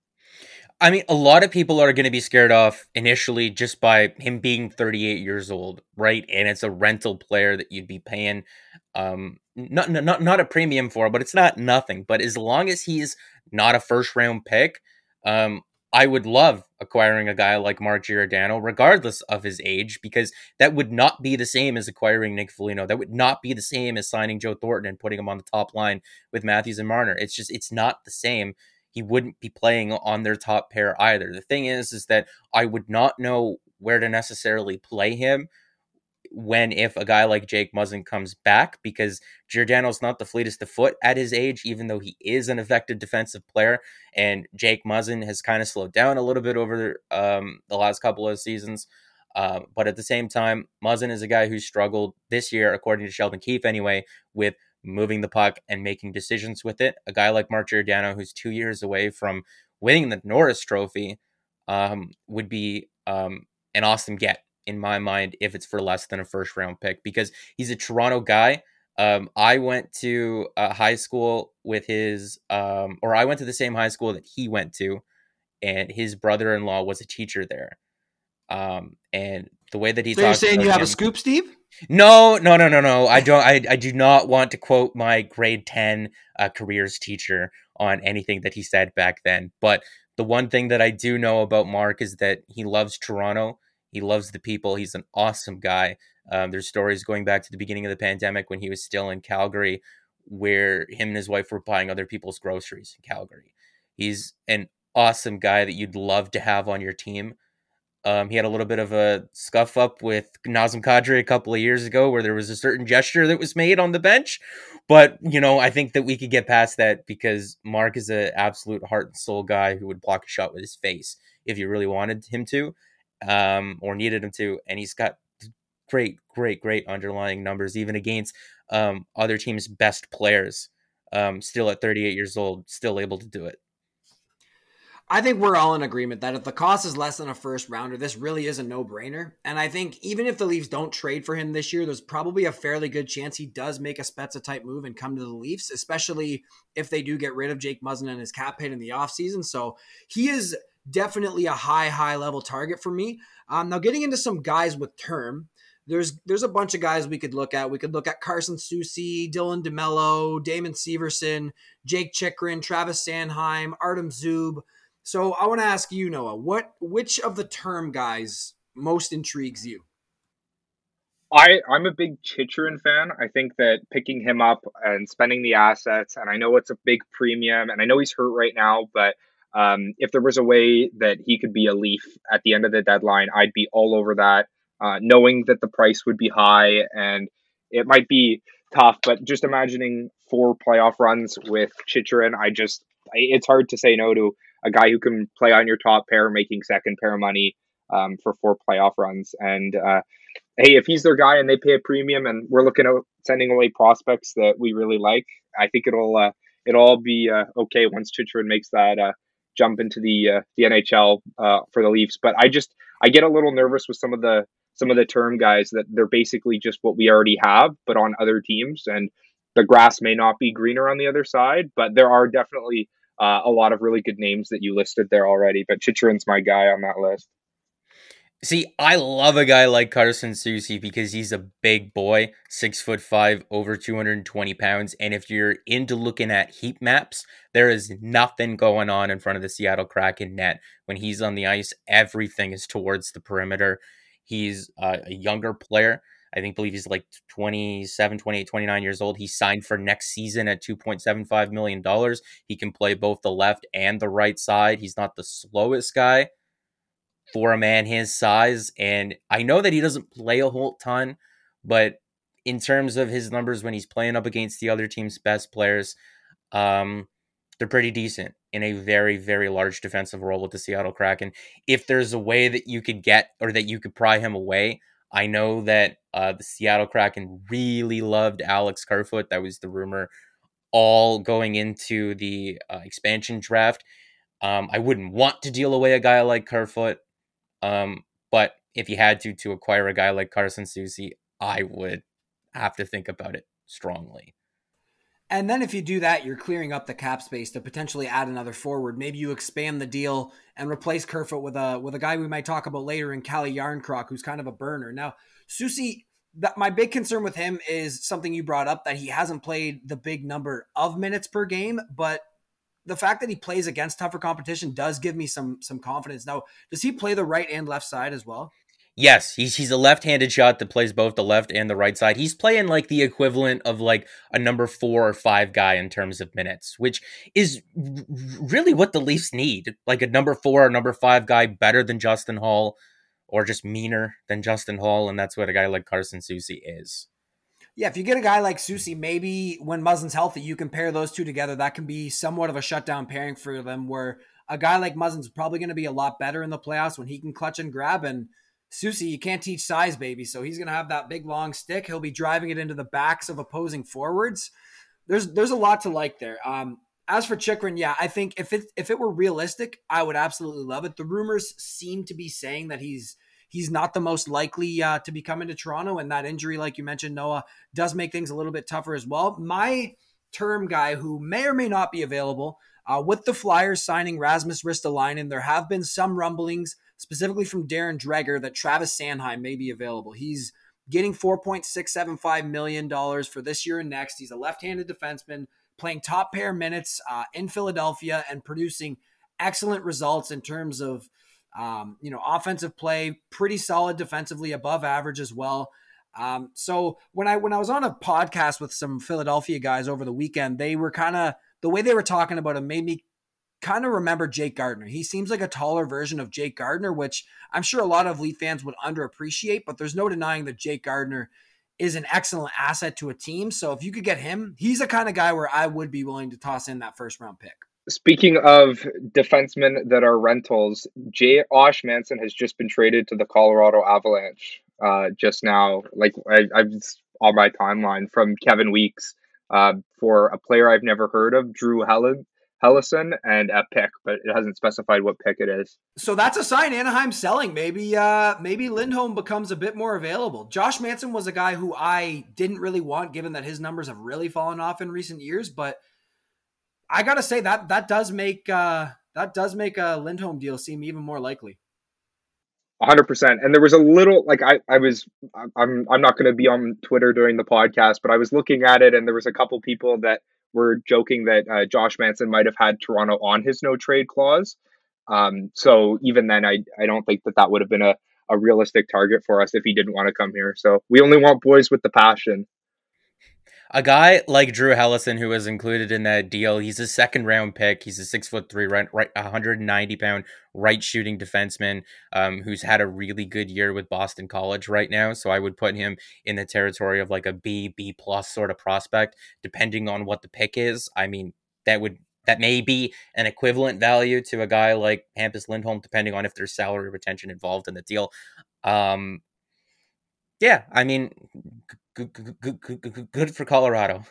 I mean, a lot of people are going to be scared off initially just by him being thirty-eight years old, right? And it's a rental player that you'd be paying um, not not not a premium for, but it's not nothing. But as long as he's not a first round pick, um, I would love acquiring a guy like Mark Giordano, regardless of his age, because that would not be the same as acquiring Nick Foligno. That would not be the same as signing Joe Thornton and putting him on the top line with Matthews and Marner. It's just, it's not the same. He wouldn't be playing on their top pair either. The thing is, is that I would not know where to necessarily play him when, if a guy like Jake Muzzin comes back, because Giordano's not the fleetest of foot at his age, even though he is an effective defensive player. And Jake Muzzin has kind of slowed down a little bit over um, the last couple of seasons. Uh, but at the same time, Muzzin is a guy who struggled this year, according to Sheldon Keefe anyway, with moving the puck and making decisions with it. A guy like Mark Giordano, who's two years away from winning the Norris Trophy, um, would be um, an awesome get in my mind if it's for less than a first round pick, because he's a Toronto guy. Um, I went to a high school with his, um, or I went to the same high school that he went to, and his brother-in-law was a teacher there. Um, and the way that he so talks, you're saying you have him, a scoop, Steve? No, no, no, no, no. I don't. I, I do not want to quote my grade ten uh, careers teacher on anything that he said back then. But the one thing that I do know about Mark is that he loves Toronto. He loves the people. He's an awesome guy. Um, there's stories going back to the beginning of the pandemic when he was still in Calgary, where him and his wife were buying other people's groceries in Calgary. He's an awesome guy that you'd love to have on your team. Um, he had a little bit of a scuff up with Nazem Kadri a couple of years ago where there was a certain gesture that was made on the bench. But, you know, I think that we could get past that because Mark is an absolute heart and soul guy who would block a shot with his face if you really wanted him to um, or needed him to. And he's got great, great, great underlying numbers, even against um, other teams' best players. Um, still at thirty-eight years old, still able to do it. I think we're all in agreement that if the cost is less than a first rounder, this really is a no-brainer. And I think even if the Leafs don't trade for him this year, there's probably a fairly good chance he does make a Spezza-type move and come to the Leafs, especially if they do get rid of Jake Muzzin and his cap hit in the offseason. So he is definitely a high, high-level target for me. Um, now, getting into some guys with term, there's there's a bunch of guys we could look at. We could look at Carson Soucy, Dylan DeMello, Damon Severson, Jake Chychrun, Travis Sanheim, Artem Zub. So I want to ask you, Noah, what which of the term guys most intrigues you? I, I'm a big Chychrun fan. I think that picking him up and spending the assets, and I know it's a big premium, and I know he's hurt right now, but um, if there was a way that he could be a Leaf at the end of the deadline, I'd be all over that, uh, knowing that the price would be high, and it might be tough, but just imagining four playoff runs with Chychrun, I just, it's hard to say no to a guy who can play on your top pair, making second pair money um, for four playoff runs. And uh, hey, if he's their guy and they pay a premium and we're looking at sending away prospects that we really like, I think it'll uh, it'll all be uh, okay once Chychrun makes that uh, jump into the uh, the N H L uh, for the Leafs. But I just I get a little nervous with some of the some of the term guys that they're basically just what we already have, but on other teams. And the grass may not be greener on the other side, but there are definitely uh, a lot of really good names that you listed there already. But Chychrun's my guy on that list. See, I love a guy like Carson Soucy because he's a big boy, six foot five, over two hundred twenty pounds. And if you're into looking at heat maps, there is nothing going on in front of the Seattle Kraken net. When he's on the ice, everything is towards the perimeter. He's uh, a younger player. I think believe he's like twenty-seven, twenty-eight, twenty-nine years old. He signed for next season at two point seven five million dollars. He can play both the left and the right side. He's not the slowest guy for a man his size. And I know that he doesn't play a whole ton, but in terms of his numbers when he's playing up against the other team's best players, um, they're pretty decent in a very, very large defensive role with the Seattle Kraken. If there's a way that you could get or that you could pry him away, I know that uh, the Seattle Kraken really loved Alex Kerfoot. That was the rumor all going into the uh, expansion draft. Um, I wouldn't want to deal away a guy like Kerfoot. Um, but if you had to, to acquire a guy like Carson Soucy, I would have to think about it strongly. And then if you do that, you're clearing up the cap space to potentially add another forward. Maybe you expand the deal and replace Kerfoot with a with a guy we might talk about later in Calle Jarnkrok, who's kind of a burner. Now, Soucy, that my big concern with him is something you brought up, that he hasn't played the big number of minutes per game, but the fact that he plays against tougher competition does give me some some confidence. Now, does he play the right and left side as well? Yes, he's he's a left-handed shot that plays both the left and the right side. He's playing like the equivalent of like a number four or five guy in terms of minutes, which is r- really what the Leafs need. Like a number four or number five guy better than Justin Holl, or just meaner than Justin Holl, and that's what a guy like Carson Soucy is. Yeah, if you get a guy like Soucy, maybe when Muzzin's healthy, you can pair those two together. That can be somewhat of a shutdown pairing for them, where a guy like Muzzin's probably going to be a lot better in the playoffs when he can clutch and grab. And Soucy, you can't teach size, baby. So he's going to have that big, long stick. He'll be driving it into the backs of opposing forwards. There's there's a lot to like there. Um, as for Chychrun, yeah, I think if it if it were realistic, I would absolutely love it. The rumors seem to be saying that he's He's not the most likely uh, to be coming to Toronto, and that injury, like you mentioned, Noah, does make things a little bit tougher as well. My term guy, who may or may not be available, uh, with the Flyers signing Rasmus Ristolainen, there have been some rumblings, specifically from Darren Dreger, that Travis Sanheim may be available. He's getting four point six seven five million dollars for this year and next. He's a left-handed defenseman playing top pair minutes uh, in Philadelphia and producing excellent results in terms of Um, you know, offensive play, pretty solid defensively, above average as well. Um, so when I when I was on a podcast with some Philadelphia guys over the weekend, they were kind of, the way they were talking about him made me kind of remember Jake Gardiner. He seems like a taller version of Jake Gardiner, which I'm sure a lot of Leaf fans would underappreciate, but there's no denying that Jake Gardiner is an excellent asset to a team. So if you could get him, he's the kind of guy where I would be willing to toss in that first round pick. Speaking of defensemen that are rentals, Josh Manson has just been traded to the Colorado Avalanche uh, just now. Like I, I've on my timeline from Kevin Weeks uh, for a player I've never heard of, Drew Hellen, Hellison, and a pick, but it hasn't specified what pick it is. So that's a sign Anaheim's selling. Maybe uh, maybe Lindholm becomes a bit more available. Josh Manson was a guy who I didn't really want, given that his numbers have really fallen off in recent years, but I gotta say that that does make uh, that does make a Lindholm deal seem even more likely. A hundred percent. And there was a little like I, I was I'm I'm not going to be on Twitter during the podcast, but I was looking at it, and there was a couple people that were joking that uh, Josh Manson might have had Toronto on his no trade clause. Um, so even then, I I don't think that that would have been a a realistic target for us if he didn't want to come here. So we only want boys with the passion. A guy like Drew Hellison, who was included in that deal, he's a second round pick. He's a six foot three, right, right, one hundred ninety pound right shooting defenseman um, who's had a really good year with Boston College right now. So I would put him in the territory of like a B, B plus sort of prospect, depending on what the pick is. I mean, that would that may be an equivalent value to a guy like Hampus Lindholm, depending on if there's salary retention involved in the deal. Um, yeah, I mean. Good, good, good, good, good for Colorado.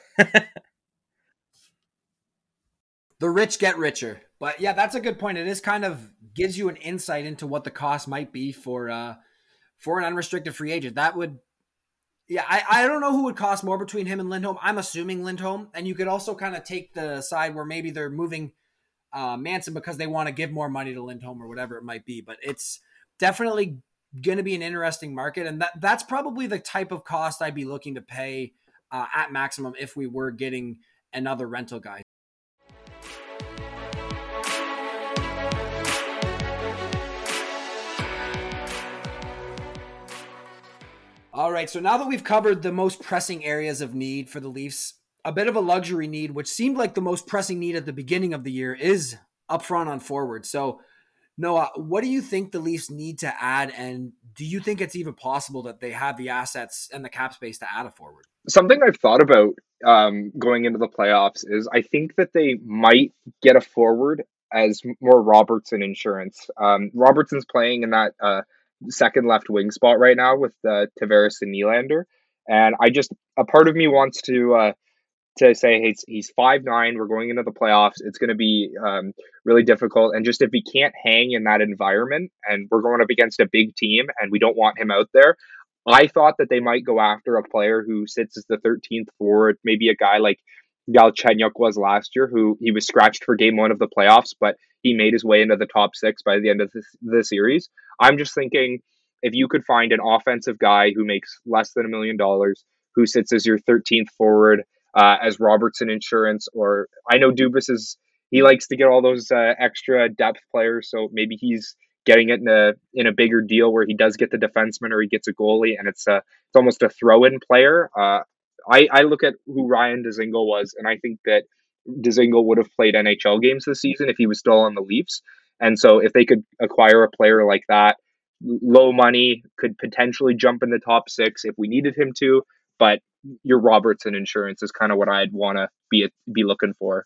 The rich get richer. But yeah, that's a good point. It is kind of gives you an insight into what the cost might be for uh, for an unrestricted free agent. That would, yeah, I, I don't know who would cost more between him and Lindholm. I'm assuming Lindholm. And you could also kind of take the side where maybe they're moving uh, Manson because they want to give more money to Lindholm or whatever it might be. But it's definitely going to be an interesting market. And that that's probably the type of cost I'd be looking to pay uh, at maximum if we were getting another rental guy. All right, so now that we've covered the most pressing areas of need for the Leafs, a bit of a luxury need, which seemed like the most pressing need at the beginning of the year, is up front on forward. So, Noah, what do you think the Leafs need to add, and do you think it's even possible that they have the assets and the cap space to add a forward? Something I've thought about um, going into the playoffs is I think that they might get a forward as more Robertson insurance. Um, Robertson's playing in that uh, second left wing spot right now with uh, Tavares and Nylander. And I just, a part of me wants to uh, to say, hey, he's five nine, we're going into the playoffs, it's going to be um, really difficult. And just if he can't hang in that environment and we're going up against a big team and we don't want him out there, I thought that they might go after a player who sits as the thirteenth forward, maybe a guy like Galchenyuk was last year, who he was scratched for game one of the playoffs, but he made his way into the top six by the end of the, the series. I'm just thinking if you could find an offensive guy who makes less than a million dollars, who sits as your thirteenth forward, uh, as Robertson insurance, or I know Dubas is, he likes to get all those uh, extra depth players, so maybe he's getting it in a in a bigger deal where he does get the defenseman or he gets a goalie, and it's a it's almost a throw-in player. Uh, I, I look at who Ryan Dzingel was, and I think that Dzingel would have played N H L games this season if he was still on the Leafs. And so if they could acquire a player like that, low money, could potentially jump in the top six if we needed him to, but your Robertson insurance is kind of what I'd want to be be looking for.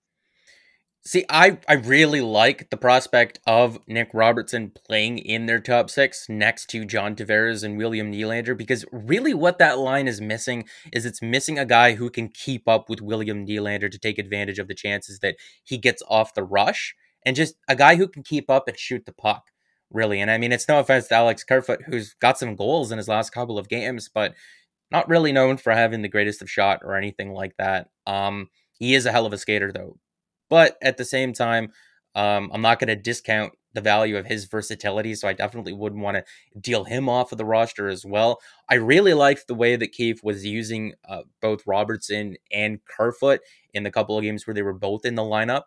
See, I, I really like the prospect of Nick Robertson playing in their top six next to John Tavares and William Nylander, because really what that line is missing is it's missing a guy who can keep up with William Nylander to take advantage of the chances that he gets off the rush, and just a guy who can keep up and shoot the puck, really. And I mean, it's no offense to Alex Kerfoot, who's got some goals in his last couple of games, but not really known for having the greatest of shot or anything like that. Um, he is a hell of a skater, though. But at the same time, um, I'm not going to discount the value of his versatility, so I definitely wouldn't want to deal him off of the roster as well. I really liked the way that Keefe was using uh, both Robertson and Kerfoot in the couple of games where they were both in the lineup,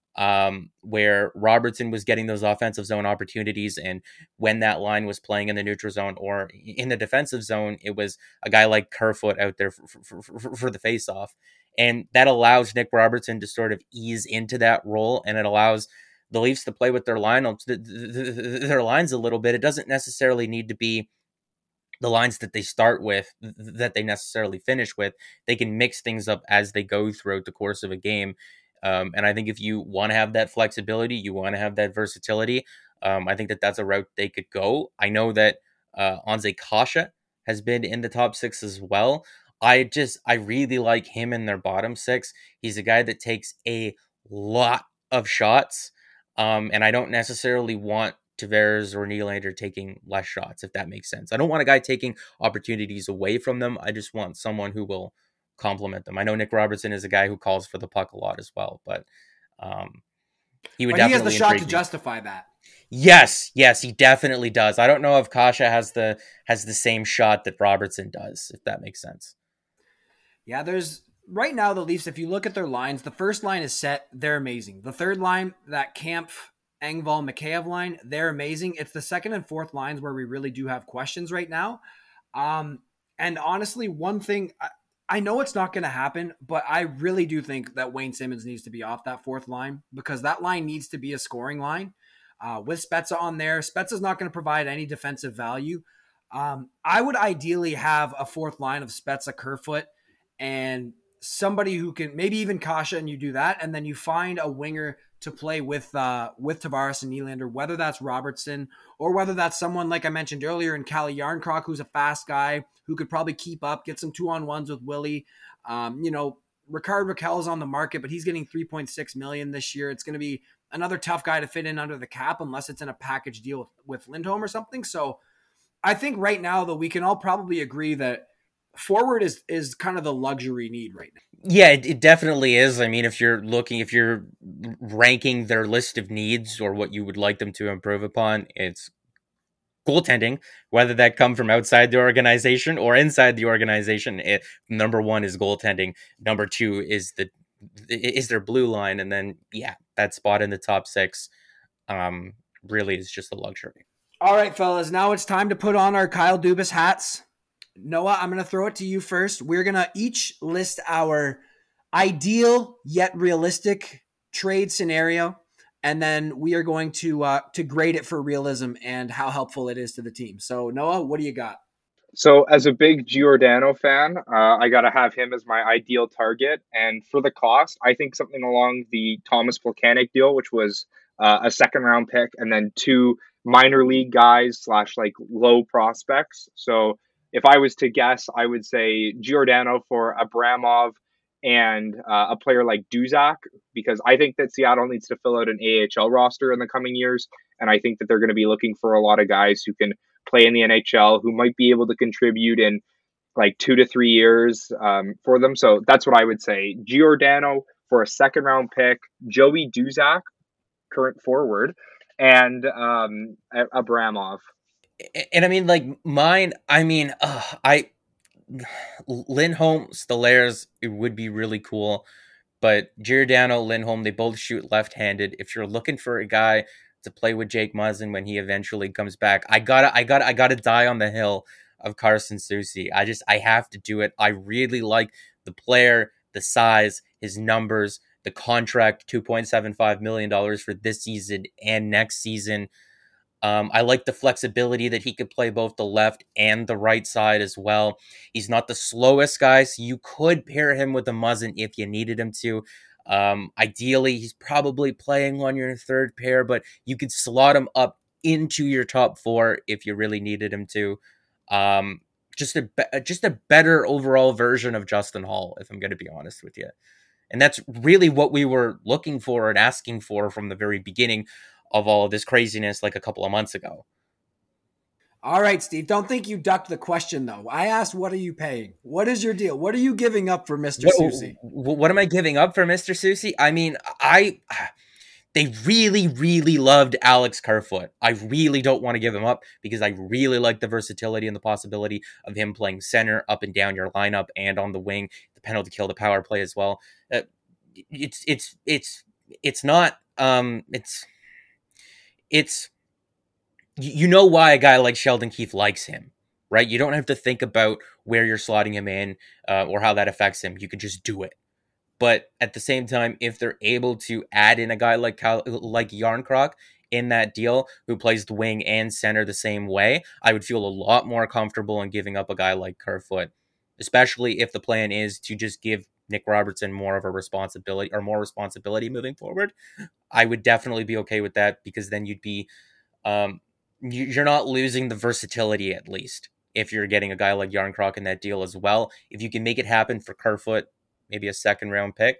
um, where Robertson was getting those offensive zone opportunities, and when that line was playing in the neutral zone or in the defensive zone, it was a guy like Kerfoot out there for, for, for, for the face-off. And that allows Nick Robertson to sort of ease into that role, and it allows the Leafs to play with their lineups, their lines a little bit. It doesn't necessarily need to be the lines that they start with, that they necessarily finish with. They can mix things up as they go throughout the course of a game. Um, and I think if you want to have that flexibility, you want to have that versatility, um, I think that that's a route they could go. I know that uh, Anze Kasha has been in the top six as well. I just, I really like him in their bottom six. He's a guy that takes a lot of shots. Um, and I don't necessarily want Tavares or Nylander taking less shots, if that makes sense. I don't want a guy taking opportunities away from them. I just want someone who will complement them. I know Nick Robertson is a guy who calls for the puck a lot as well, but um, he would but definitely he has the shot to me. justify that. Yes, yes, he definitely does. I don't know if Kasha has the has the same shot that Robertson does, if that makes sense. Yeah, there's right now the Leafs, if you look at their lines, the first line is set. They're amazing. The third line, that Kampf, Engvall, Mikheyev line, they're amazing. It's the second and fourth lines where we really do have questions right now. Um, and honestly, one thing, I, I know it's not going to happen, but I really do think that Wayne Simmonds needs to be off that fourth line, because that line needs to be a scoring line. Uh, with Spezza on there, Spezza's not going to provide any defensive value. Um, I would ideally have a fourth line of Spezza, Kerfoot, and somebody who can, maybe even Kasha, and you do that, and then you find a winger to play with uh, with Tavares and Nylander, whether that's Robertson or whether that's someone like I mentioned earlier in Kalle Jarnkrok, who's a fast guy who could probably keep up, get some two-on-ones with Willie. Um, you know, Rickard Rakell's on the market, but he's getting three point six million dollars this year. It's going to be another tough guy to fit in under the cap unless it's in a package deal with, with Lindholm or something. So I think right now, though, we can all probably agree that forward is is kind of the luxury need right now. Yeah, it, it definitely is. I mean, if you're looking, if you're ranking their list of needs or what you would like them to improve upon, it's goaltending, whether that come from outside the organization or inside the organization. It, number one is goaltending. Number two is the is their blue line, and then yeah, that spot in the top six um, really is just a luxury. All right, fellas, now it's time to put on our Kyle Dubas hats. Noah, I'm going to throw it to you first. We're going to each list our ideal yet realistic trade scenario, and then we are going to uh, to grade it for realism and how helpful it is to the team. So, Noah, what do you got? So, as a big Giordano fan, uh, I got to have him as my ideal target. And for the cost, I think something along the Thomas Plekanec deal, which was uh, a second round pick, and then two minor league guys slash like low prospects. So, if I was to guess, I would say Giordano for Abramov and uh, a player like Duszak, because I think that Seattle needs to fill out an A H L roster in the coming years. And I think that they're going to be looking for a lot of guys who can play in the N H L, who might be able to contribute in like two to three years um, for them. So that's what I would say. Giordano for a second round pick, Joey Duszak, current forward, and um, Abramov. And I mean, like mine, I mean, uh, I, Lindholm, Stellaires, it would be really cool. But Giordano, Lindholm, they both shoot left-handed. If you're looking for a guy to play with Jake Muzzin when he eventually comes back, I gotta, I gotta, I gotta die on the hill of Carson Soucy. I just, I have to do it. I really like the player, the size, his numbers, the contract, two point seven five million dollars for this season and next season. Um, I like the flexibility that he could play both the left and the right side as well. He's not the slowest guy, so you could pair him with a Muzzin if you needed him to. Um, ideally, he's probably playing on your third pair, but you could slot him up into your top four if you really needed him to. Um, just a be- just a better overall version of Justin Holl, if I'm going to be honest with you. And that's really what we were looking for and asking for from the very beginning of all of this craziness like a couple of months ago. All right, Steve, don't think you ducked the question, though. I asked, what are you paying? What is your deal? What are you giving up for Mister What, Soucy? What am I giving up for Mister Soucy? I mean, I they really, really loved Alex Kerfoot. I really don't want to give him up because I really like the versatility and the possibility of him playing center up and down your lineup and on the wing, the penalty kill, the power play as well. Uh, it's it's it's it's not um it's it's you know why a guy like Sheldon Keefe likes him, right? You don't have to think about where you're slotting him in uh, or how that affects him. You can just do it. But at the same time, if they're able to add in a guy like Cal- like Järnkrok in that deal who plays the wing and center the same way, I would feel a lot more comfortable in giving up a guy like Kerfoot, especially if the plan is to just give Nick Robertson more of a responsibility or more responsibility moving forward. I would definitely be okay with that because then you'd be, um, you're not losing the versatility at least if you're getting a guy like Järnkrok in that deal as well. If you can make it happen for Kerfoot, maybe a second round pick,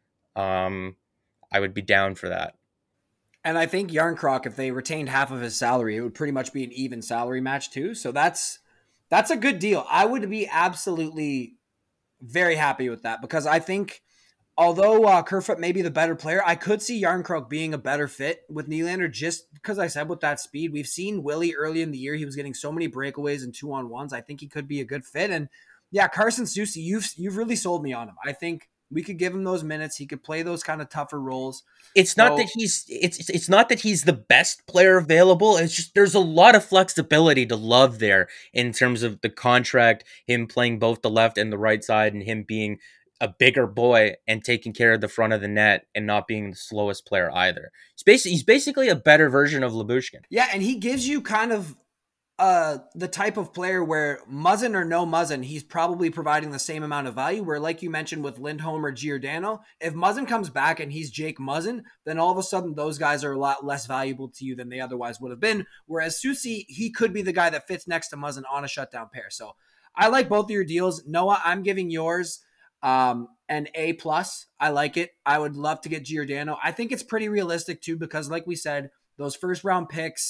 um, I would be down for that. And I think Järnkrok, if they retained half of his salary, it would pretty much be an even salary match too. So that's that's a good deal. I would be absolutely very happy with that because I think although uh, Kerfoot may be the better player, I could see Järnkrok being a better fit with Nylander just because I said with that speed. We've seen Willie early in the year. He was getting so many breakaways and two-on-ones. I think he could be a good fit. And yeah, Carson Soucy, you've you've really sold me on him. I think we could give him those minutes. He could play those kind of tougher roles. It's not so, that he's it's it's not that he's the best player available. It's just there's a lot of flexibility to love there in terms of the contract, him playing both the left and the right side, and him being a bigger boy and taking care of the front of the net and not being the slowest player either. He's basically he's basically a better version of Lyubushkin. Yeah, and he gives you kind of uh, the type of player where Muzzin or no Muzzin, he's probably providing the same amount of value, where like you mentioned with Lindholm or Giordano, if Muzzin comes back and he's Jake Muzzin, then all of a sudden those guys are a lot less valuable to you than they otherwise would have been. Whereas Soucy, he could be the guy that fits next to Muzzin on a shutdown pair. So I like both of your deals. Noah, I'm giving yours um, an A plus. I like it. I would love to get Giordano. I think it's pretty realistic too, because like we said, those first round picks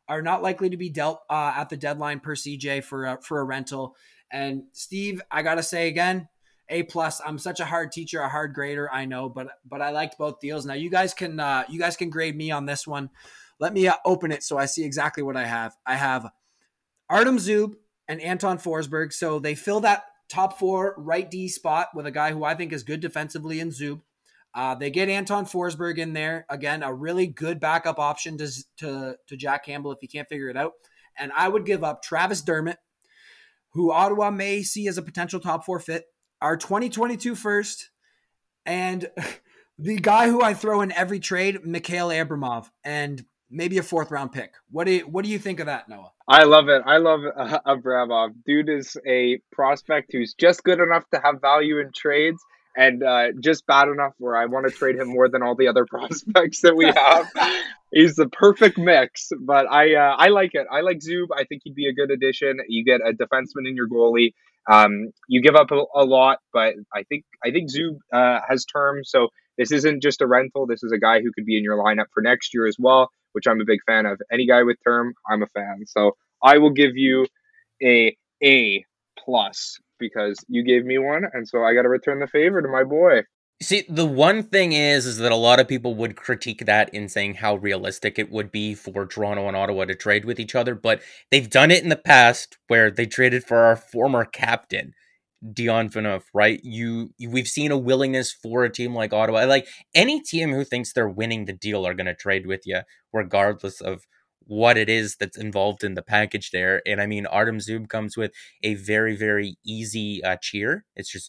are not likely to be dealt uh, at the deadline per C J for a, for a rental. And Steve, I gotta say again, A plus. I'm such a hard teacher, a hard grader, I know, but but I liked both deals. Now you guys can uh, you guys can grade me on this one. Let me uh, open it so I see exactly what I have. I have Artem Zub and Anton Forsberg. So they fill that top four right D spot with a guy who I think is good defensively in Zub. Uh, they get Anton Forsberg in there. Again, a really good backup option to, to, to Jack Campbell if he can't figure it out. And I would give up Travis Dermott, who Ottawa may see as a potential top four fit, our twenty twenty-two first, and the guy who I throw in every trade, Mikhail Abramov, and maybe a fourth round pick. What do you, what do you think of that, Noah? I love it. I love uh, Abramov. Dude is a prospect who's just good enough to have value in trades, and uh, just bad enough where I want to trade him more than all the other prospects that we have. He's the perfect mix, but I uh, I like it. I like Zub. I think he'd be a good addition. You get a defenseman in your goalie. Um, you give up a, a lot, but I think I think Zub uh, has terms, so this isn't just a rental. This is a guy who could be in your lineup for next year as well, which I'm a big fan of. Any guy with term, I'm a fan. So I will give you a A plus because you gave me one, and so I got to return the favor to my boy. See, the one thing is, is that a lot of people would critique that in saying how realistic it would be for Toronto and Ottawa to trade with each other, but they've done it in the past where they traded for our former captain, Dion Phaneuf, right? You, you, we've seen a willingness for a team like Ottawa. Like, any team who thinks they're winning the deal are going to trade with you, regardless of what it is that's involved in the package there. And I mean, Artem Zub comes with a very, very easy uh, cheer. It's just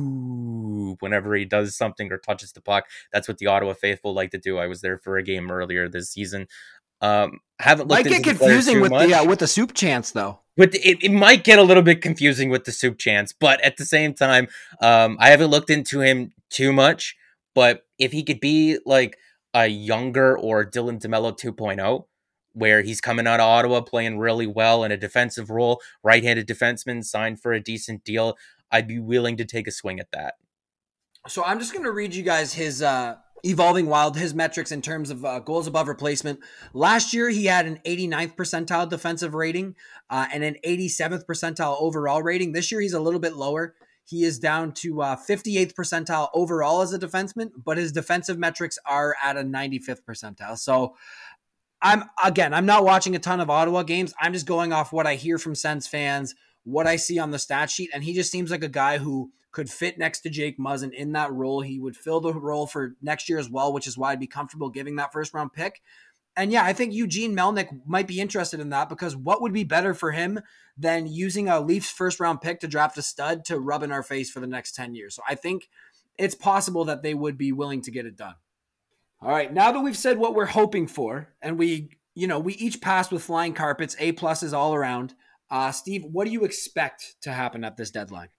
Zub whenever he does something or touches the puck. That's what the Ottawa faithful like to do. I was there for a game earlier this season. Um, haven't looked might get confusing with the uh, with the soup chants though. But it, it might get a little bit confusing with the soup chants, but at the same time, um, I haven't looked into him too much. But if he could be like a younger or Dylan DeMello two point oh, where he's coming out of Ottawa playing really well in a defensive role, right-handed defenseman signed for a decent deal, I'd be willing to take a swing at that. So I'm just going to read you guys his uh, Evolving Wild, his metrics in terms of uh, goals above replacement. Last year, he had an eighty-ninth percentile defensive rating uh, and an eighty-seventh percentile overall rating. This year, he's a little bit lower. He is down to uh, fifty-eighth percentile overall as a defenseman, but his defensive metrics are at a ninety-fifth percentile. So I'm again, I'm not watching a ton of Ottawa games. I'm just going off what I hear from Sens fans, what I see on the stat sheet, and he just seems like a guy who could fit next to Jake Muzzin in that role. He would fill the role for next year as well, which is why I'd be comfortable giving that first round pick. And yeah, I think Eugene Melnyk might be interested in that because what would be better for him than using a Leafs first round pick to draft a stud to rub in our face for the next ten years? So I think it's possible that they would be willing to get it done. All right, now that we've said what we're hoping for, and we, you know, we each passed with flying carpets, A pluses all around. Uh, Steve, what do you expect to happen at this deadline?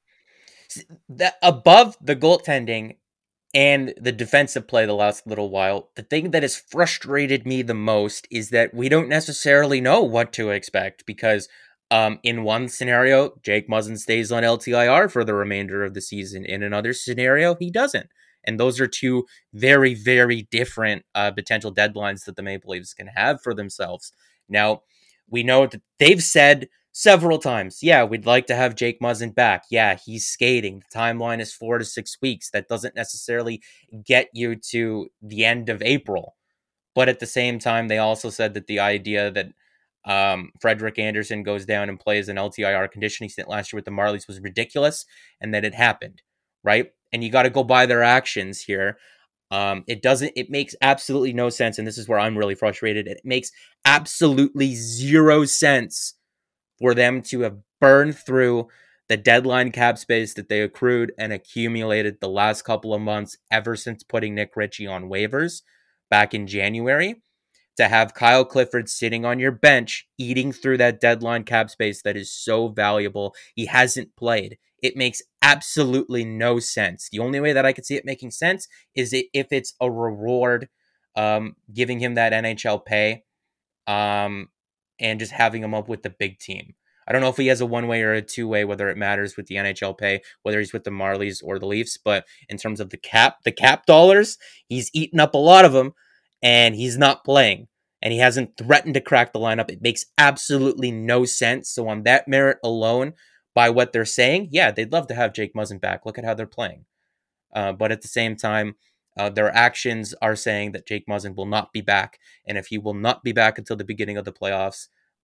That above the goaltending and the defensive play the last little while, the thing that has frustrated me the most is that we don't necessarily know what to expect because um, in one scenario, Jake Muzzin stays on L T I R for the remainder of the season. In another scenario, he doesn't. And those are two very, very different uh, potential deadlines that the Maple Leafs can have for themselves. Now, we know that they've said several times, yeah, we'd like to have Jake Muzzin back. Yeah, he's skating. The timeline is four to six weeks. That doesn't necessarily get you to the end of April. But at the same time, they also said that the idea that um, Frederik Andersen goes down and plays an L T I R conditioning stint last year with the Marlies was ridiculous and that it happened, right? And you got to go by their actions here. Um, it doesn't, it makes absolutely no sense. And this is where I'm really frustrated. It makes absolutely zero sense for them to have burned through the deadline cap space that they accrued and accumulated the last couple of months ever since putting Nick Ritchie on waivers back in January, to have Kyle Clifford sitting on your bench, eating through that deadline cap space that is so valuable. He hasn't played. It makes absolutely no sense. The only way that I could see it making sense is if it's a reward, um, giving him that N H L pay, um, and just having him up with the big team. I don't know if he has a one-way or a two-way, whether it matters with the N H L pay, whether he's with the Marlies or the Leafs, but in terms of the cap, the cap dollars, he's eaten up a lot of them, and he's not playing. and he hasn't threatened to crack the lineup. It makes absolutely no sense. So on that merit alone, by what they're saying, yeah, they'd love to have Jake Muzzin back. Look at how they're playing. Uh, but at the same time, uh, their actions are saying that Jake Muzzin will not be back. And if he will not be back until the beginning of the playoffs,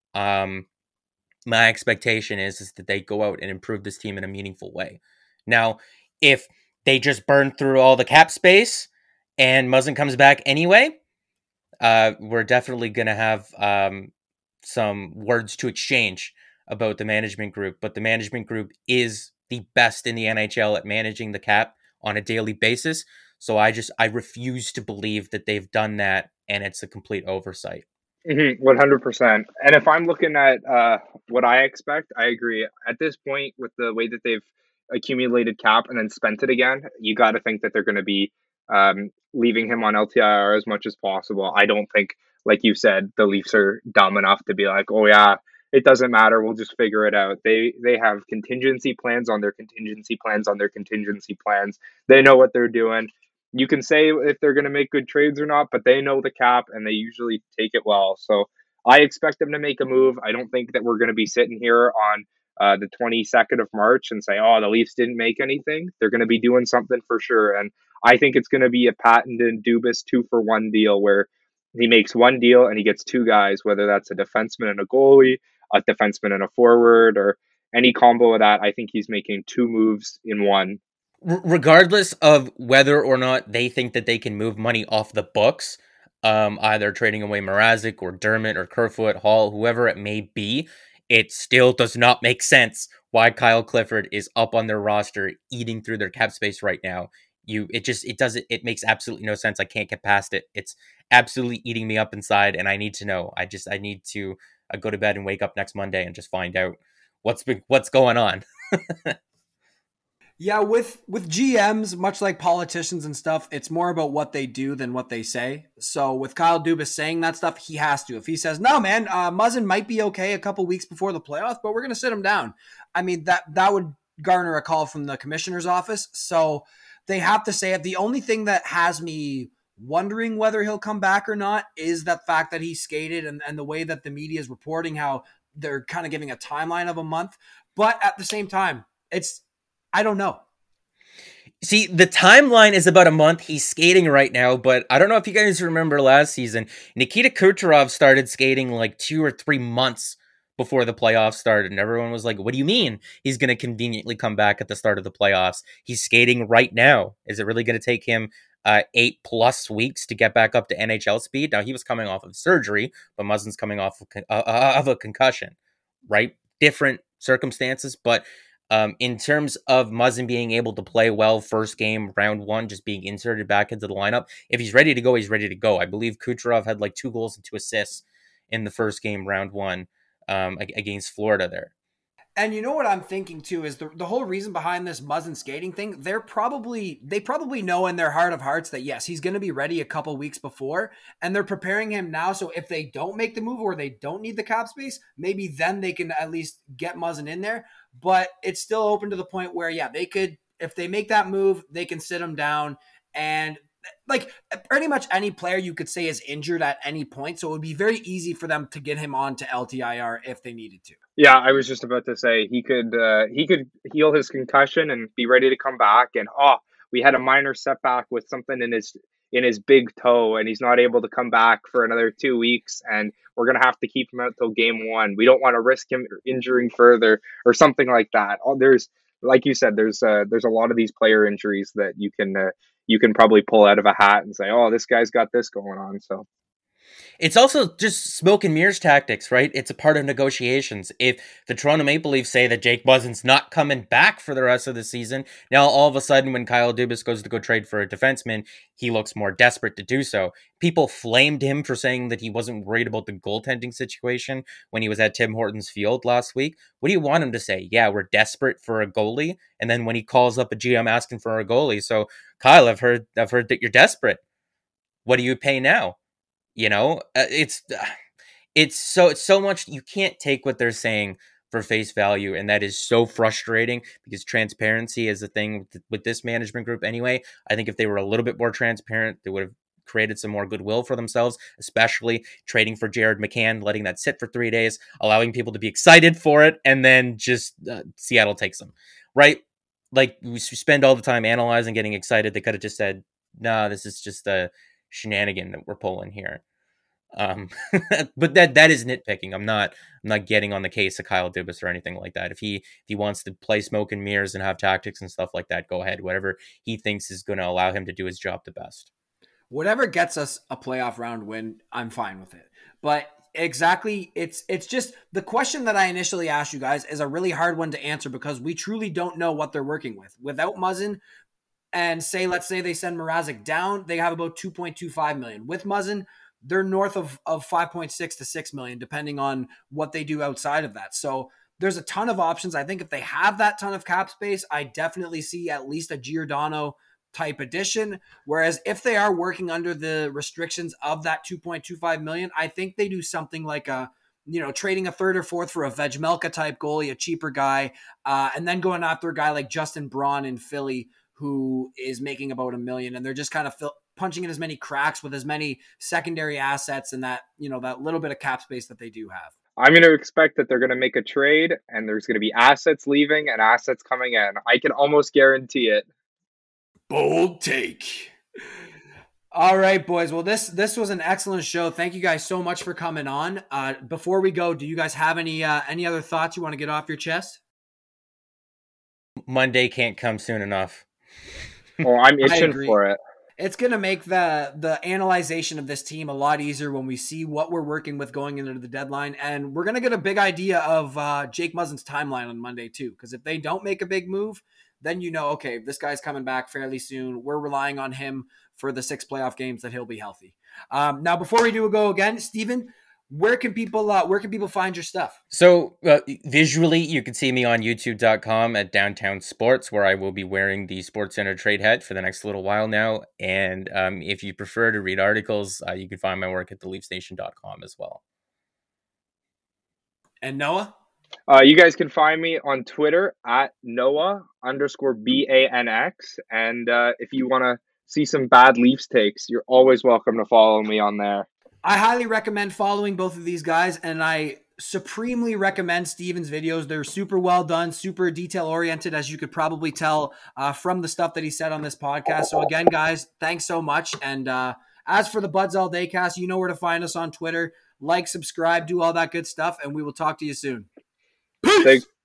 um, my expectation is, is that they go out and improve this team in a meaningful way. Now, if they just burn through all the cap space and Muzzin comes back anyway, uh, we're definitely going to have um, some words to exchange about the management group. But the management group is the best in the N H L at managing the cap on a daily basis. So I just, I refuse to believe that they've done that and it's a complete oversight. Mm-hmm, one hundred percent. And if I'm looking at uh, what I expect, I agree. At this point, with the way that they've accumulated cap and then spent it again, you got to think that they're going to be um, leaving him on L T I R as much as possible. I don't think, like you said, the Leafs are dumb enough to be like, oh yeah, it doesn't matter, we'll just figure it out. They they have contingency plans on their contingency plans on their contingency plans. They know what they're doing. You can say if they're going to make good trades or not, but they know the cap and they usually take it well. So I expect them to make a move. I don't think that we're going to be sitting here on uh, the twenty-second of March and say, oh, the Leafs didn't make anything. They're going to be doing something for sure. And I think it's going to be a patented Dubas two for one deal where he makes one deal and he gets two guys, whether that's a defenseman and a goalie, a defenseman and a forward, or any combo of that. I think he's making two moves in one. Regardless of whether or not they think that they can move money off the books, um, either trading away Mrazek or Dermott or Kerfoot, Hall, whoever it may be, it still does not make sense why Kyle Clifford is up on their roster eating through their cap space right now. You, it just, it doesn't, it makes absolutely no sense. I can't get past it. It's absolutely eating me up inside, and I need to know. I just, I need to uh, go to bed and wake up next Monday and just find out what's been, what's going on. Yeah, with with G Ms, much like politicians and stuff, it's more about what they do than what they say. So with Kyle Dubas saying that stuff, he has to. If he says, no, man, uh, Muzzin might be okay a couple weeks before the playoffs, but we're going to sit him down. I mean, that that would garner a call from the commissioner's office. So they have to say it. The only thing that has me wondering whether he'll come back or not is that fact that he skated and, and the way that the media is reporting how they're kind of giving a timeline of a month. But at the same time, it's, I don't know. See, the timeline is about a month. He's skating right now, but I don't know if you guys remember last season, Nikita Kucherov started skating like two or three months before the playoffs started, and everyone was like, what do you mean he's going to conveniently come back at the start of the playoffs? He's skating right now. Is it really going to take him uh, eight plus weeks to get back up to N H L speed? Now, he was coming off of surgery, but Muzzin's coming off of, uh, of a concussion, right? Different circumstances, but Um, in terms of Muzzin being able to play well first game, round one, just being inserted back into the lineup, if he's ready to go, he's ready to go. I believe Kucherov had like two goals and two assists in the first game, round one, um, against Florida there. And you know what I'm thinking too is the, the whole reason behind this Muzzin skating thing, they're probably, they probably know in their heart of hearts that yes, he's going to be ready a couple weeks before, and they're preparing him now. So if they don't make the move or they don't need the cap space, maybe then they can at least get Muzzin in there. But it's still open to the point where, yeah, they could, if they make that move, they can sit him down. And like pretty much any player you could say is injured at any point. So it would be very easy for them to get him on to L T I R if they needed to. Yeah, I was just about to say he could uh, he could heal his concussion and be ready to come back. And oh, we had a minor setback with something in his in his big toe, and he's not able to come back for another two weeks. And we're gonna have to keep him out till game one. We don't want to risk him injuring further or something like that. Oh, there's like you said, there's uh, there's a lot of these player injuries that you can uh, you can probably pull out of a hat and say, oh, this guy's got this going on. So. It's also just smoke and mirrors tactics, right? It's a part of negotiations. If the Toronto Maple Leafs say that Jake Muzzin's not coming back for the rest of the season, now all of a sudden when Kyle Dubas goes to go trade for a defenseman, he looks more desperate to do so. People flamed him for saying that he wasn't worried about the goaltending situation when he was at Tim Hortons Field last week. What do you want him to say? Yeah, we're desperate for a goalie. And then when he calls up a G M asking for a goalie, so Kyle, I've heard, I've heard that you're desperate. What do you pay now? You know, uh, it's it's so it's so much you can't take what they're saying for face value, and that is so frustrating because transparency is a thing with, with this management group anyway. I think if they were a little bit more transparent, they would have created some more goodwill for themselves, especially trading for Jared McCann, letting that sit for three days, allowing people to be excited for it, and then just uh, Seattle takes them, right? Like, we spend all the time analyzing, getting excited. They could have just said, nah, this is just a shenanigan that we're pulling here. Um, but that that is nitpicking. I'm not I'm not getting on the case of Kyle Dubas or anything like that. If he if he wants to play smoke and mirrors and have tactics and stuff like that, go ahead. Whatever he thinks is going to allow him to do his job the best. Whatever gets us a playoff round win, I'm fine with it. But exactly, it's it's just the question that I initially asked you guys is a really hard one to answer because we truly don't know what they're working with. Without Muzzin, and say let's say they send Mrazek down, they have about two point two five million. With Muzzin, they're north of, of five point six to six million, depending on what they do outside of that. So there's a ton of options. I think if they have that ton of cap space, I definitely see at least a Giordano type addition. Whereas if they are working under the restrictions of that two point two five million, I think they do something like a, you know, trading a third or fourth for a Vejmelka type goalie, a cheaper guy, uh, and then going after a guy like Justin Braun in Philly, who is making about a million, and they're just kind of fill, punching in as many cracks with as many secondary assets and that, you know, that little bit of cap space that they do have. I'm going to expect that they're going to make a trade and there's going to be assets leaving and assets coming in. I can almost guarantee it. Bold take. All right, boys. Well, this this was an excellent show. Thank you guys so much for coming on. Uh, before we go, do you guys have any uh, any other thoughts you want to get off your chest? Monday can't come soon enough. Oh, I'm itching for it. It's going to make the the analyzation of this team a lot easier when we see what we're working with going into the deadline. And we're going to get a big idea of uh, Jake Muzzin's timeline on Monday too. Because if they don't make a big move, then you know, okay, this guy's coming back fairly soon. We're relying on him for the six playoff games that he'll be healthy. Um, now, before we do go again, Steven, where can people uh, where can people find your stuff? So uh, visually, you can see me on youtube dot com at Downtown Sports, where I will be wearing the SportsCenter trade hat for the next little while now. And um, if you prefer to read articles, uh, you can find my work at the leafs nation dot com as well. And Noah? Uh, you guys can find me on Twitter at Noah underscore B A N X. And uh, if you want to see some bad Leafs takes, you're always welcome to follow me on there. I highly recommend following both of these guys, and I supremely recommend Steven's videos. They're super well done, super detail-oriented, as you could probably tell uh, from the stuff that he said on this podcast. So again, guys, thanks so much. And uh, as for the Buds All Day cast, you know where to find us on Twitter. Like, subscribe, do all that good stuff, and we will talk to you soon. Peace! Thanks.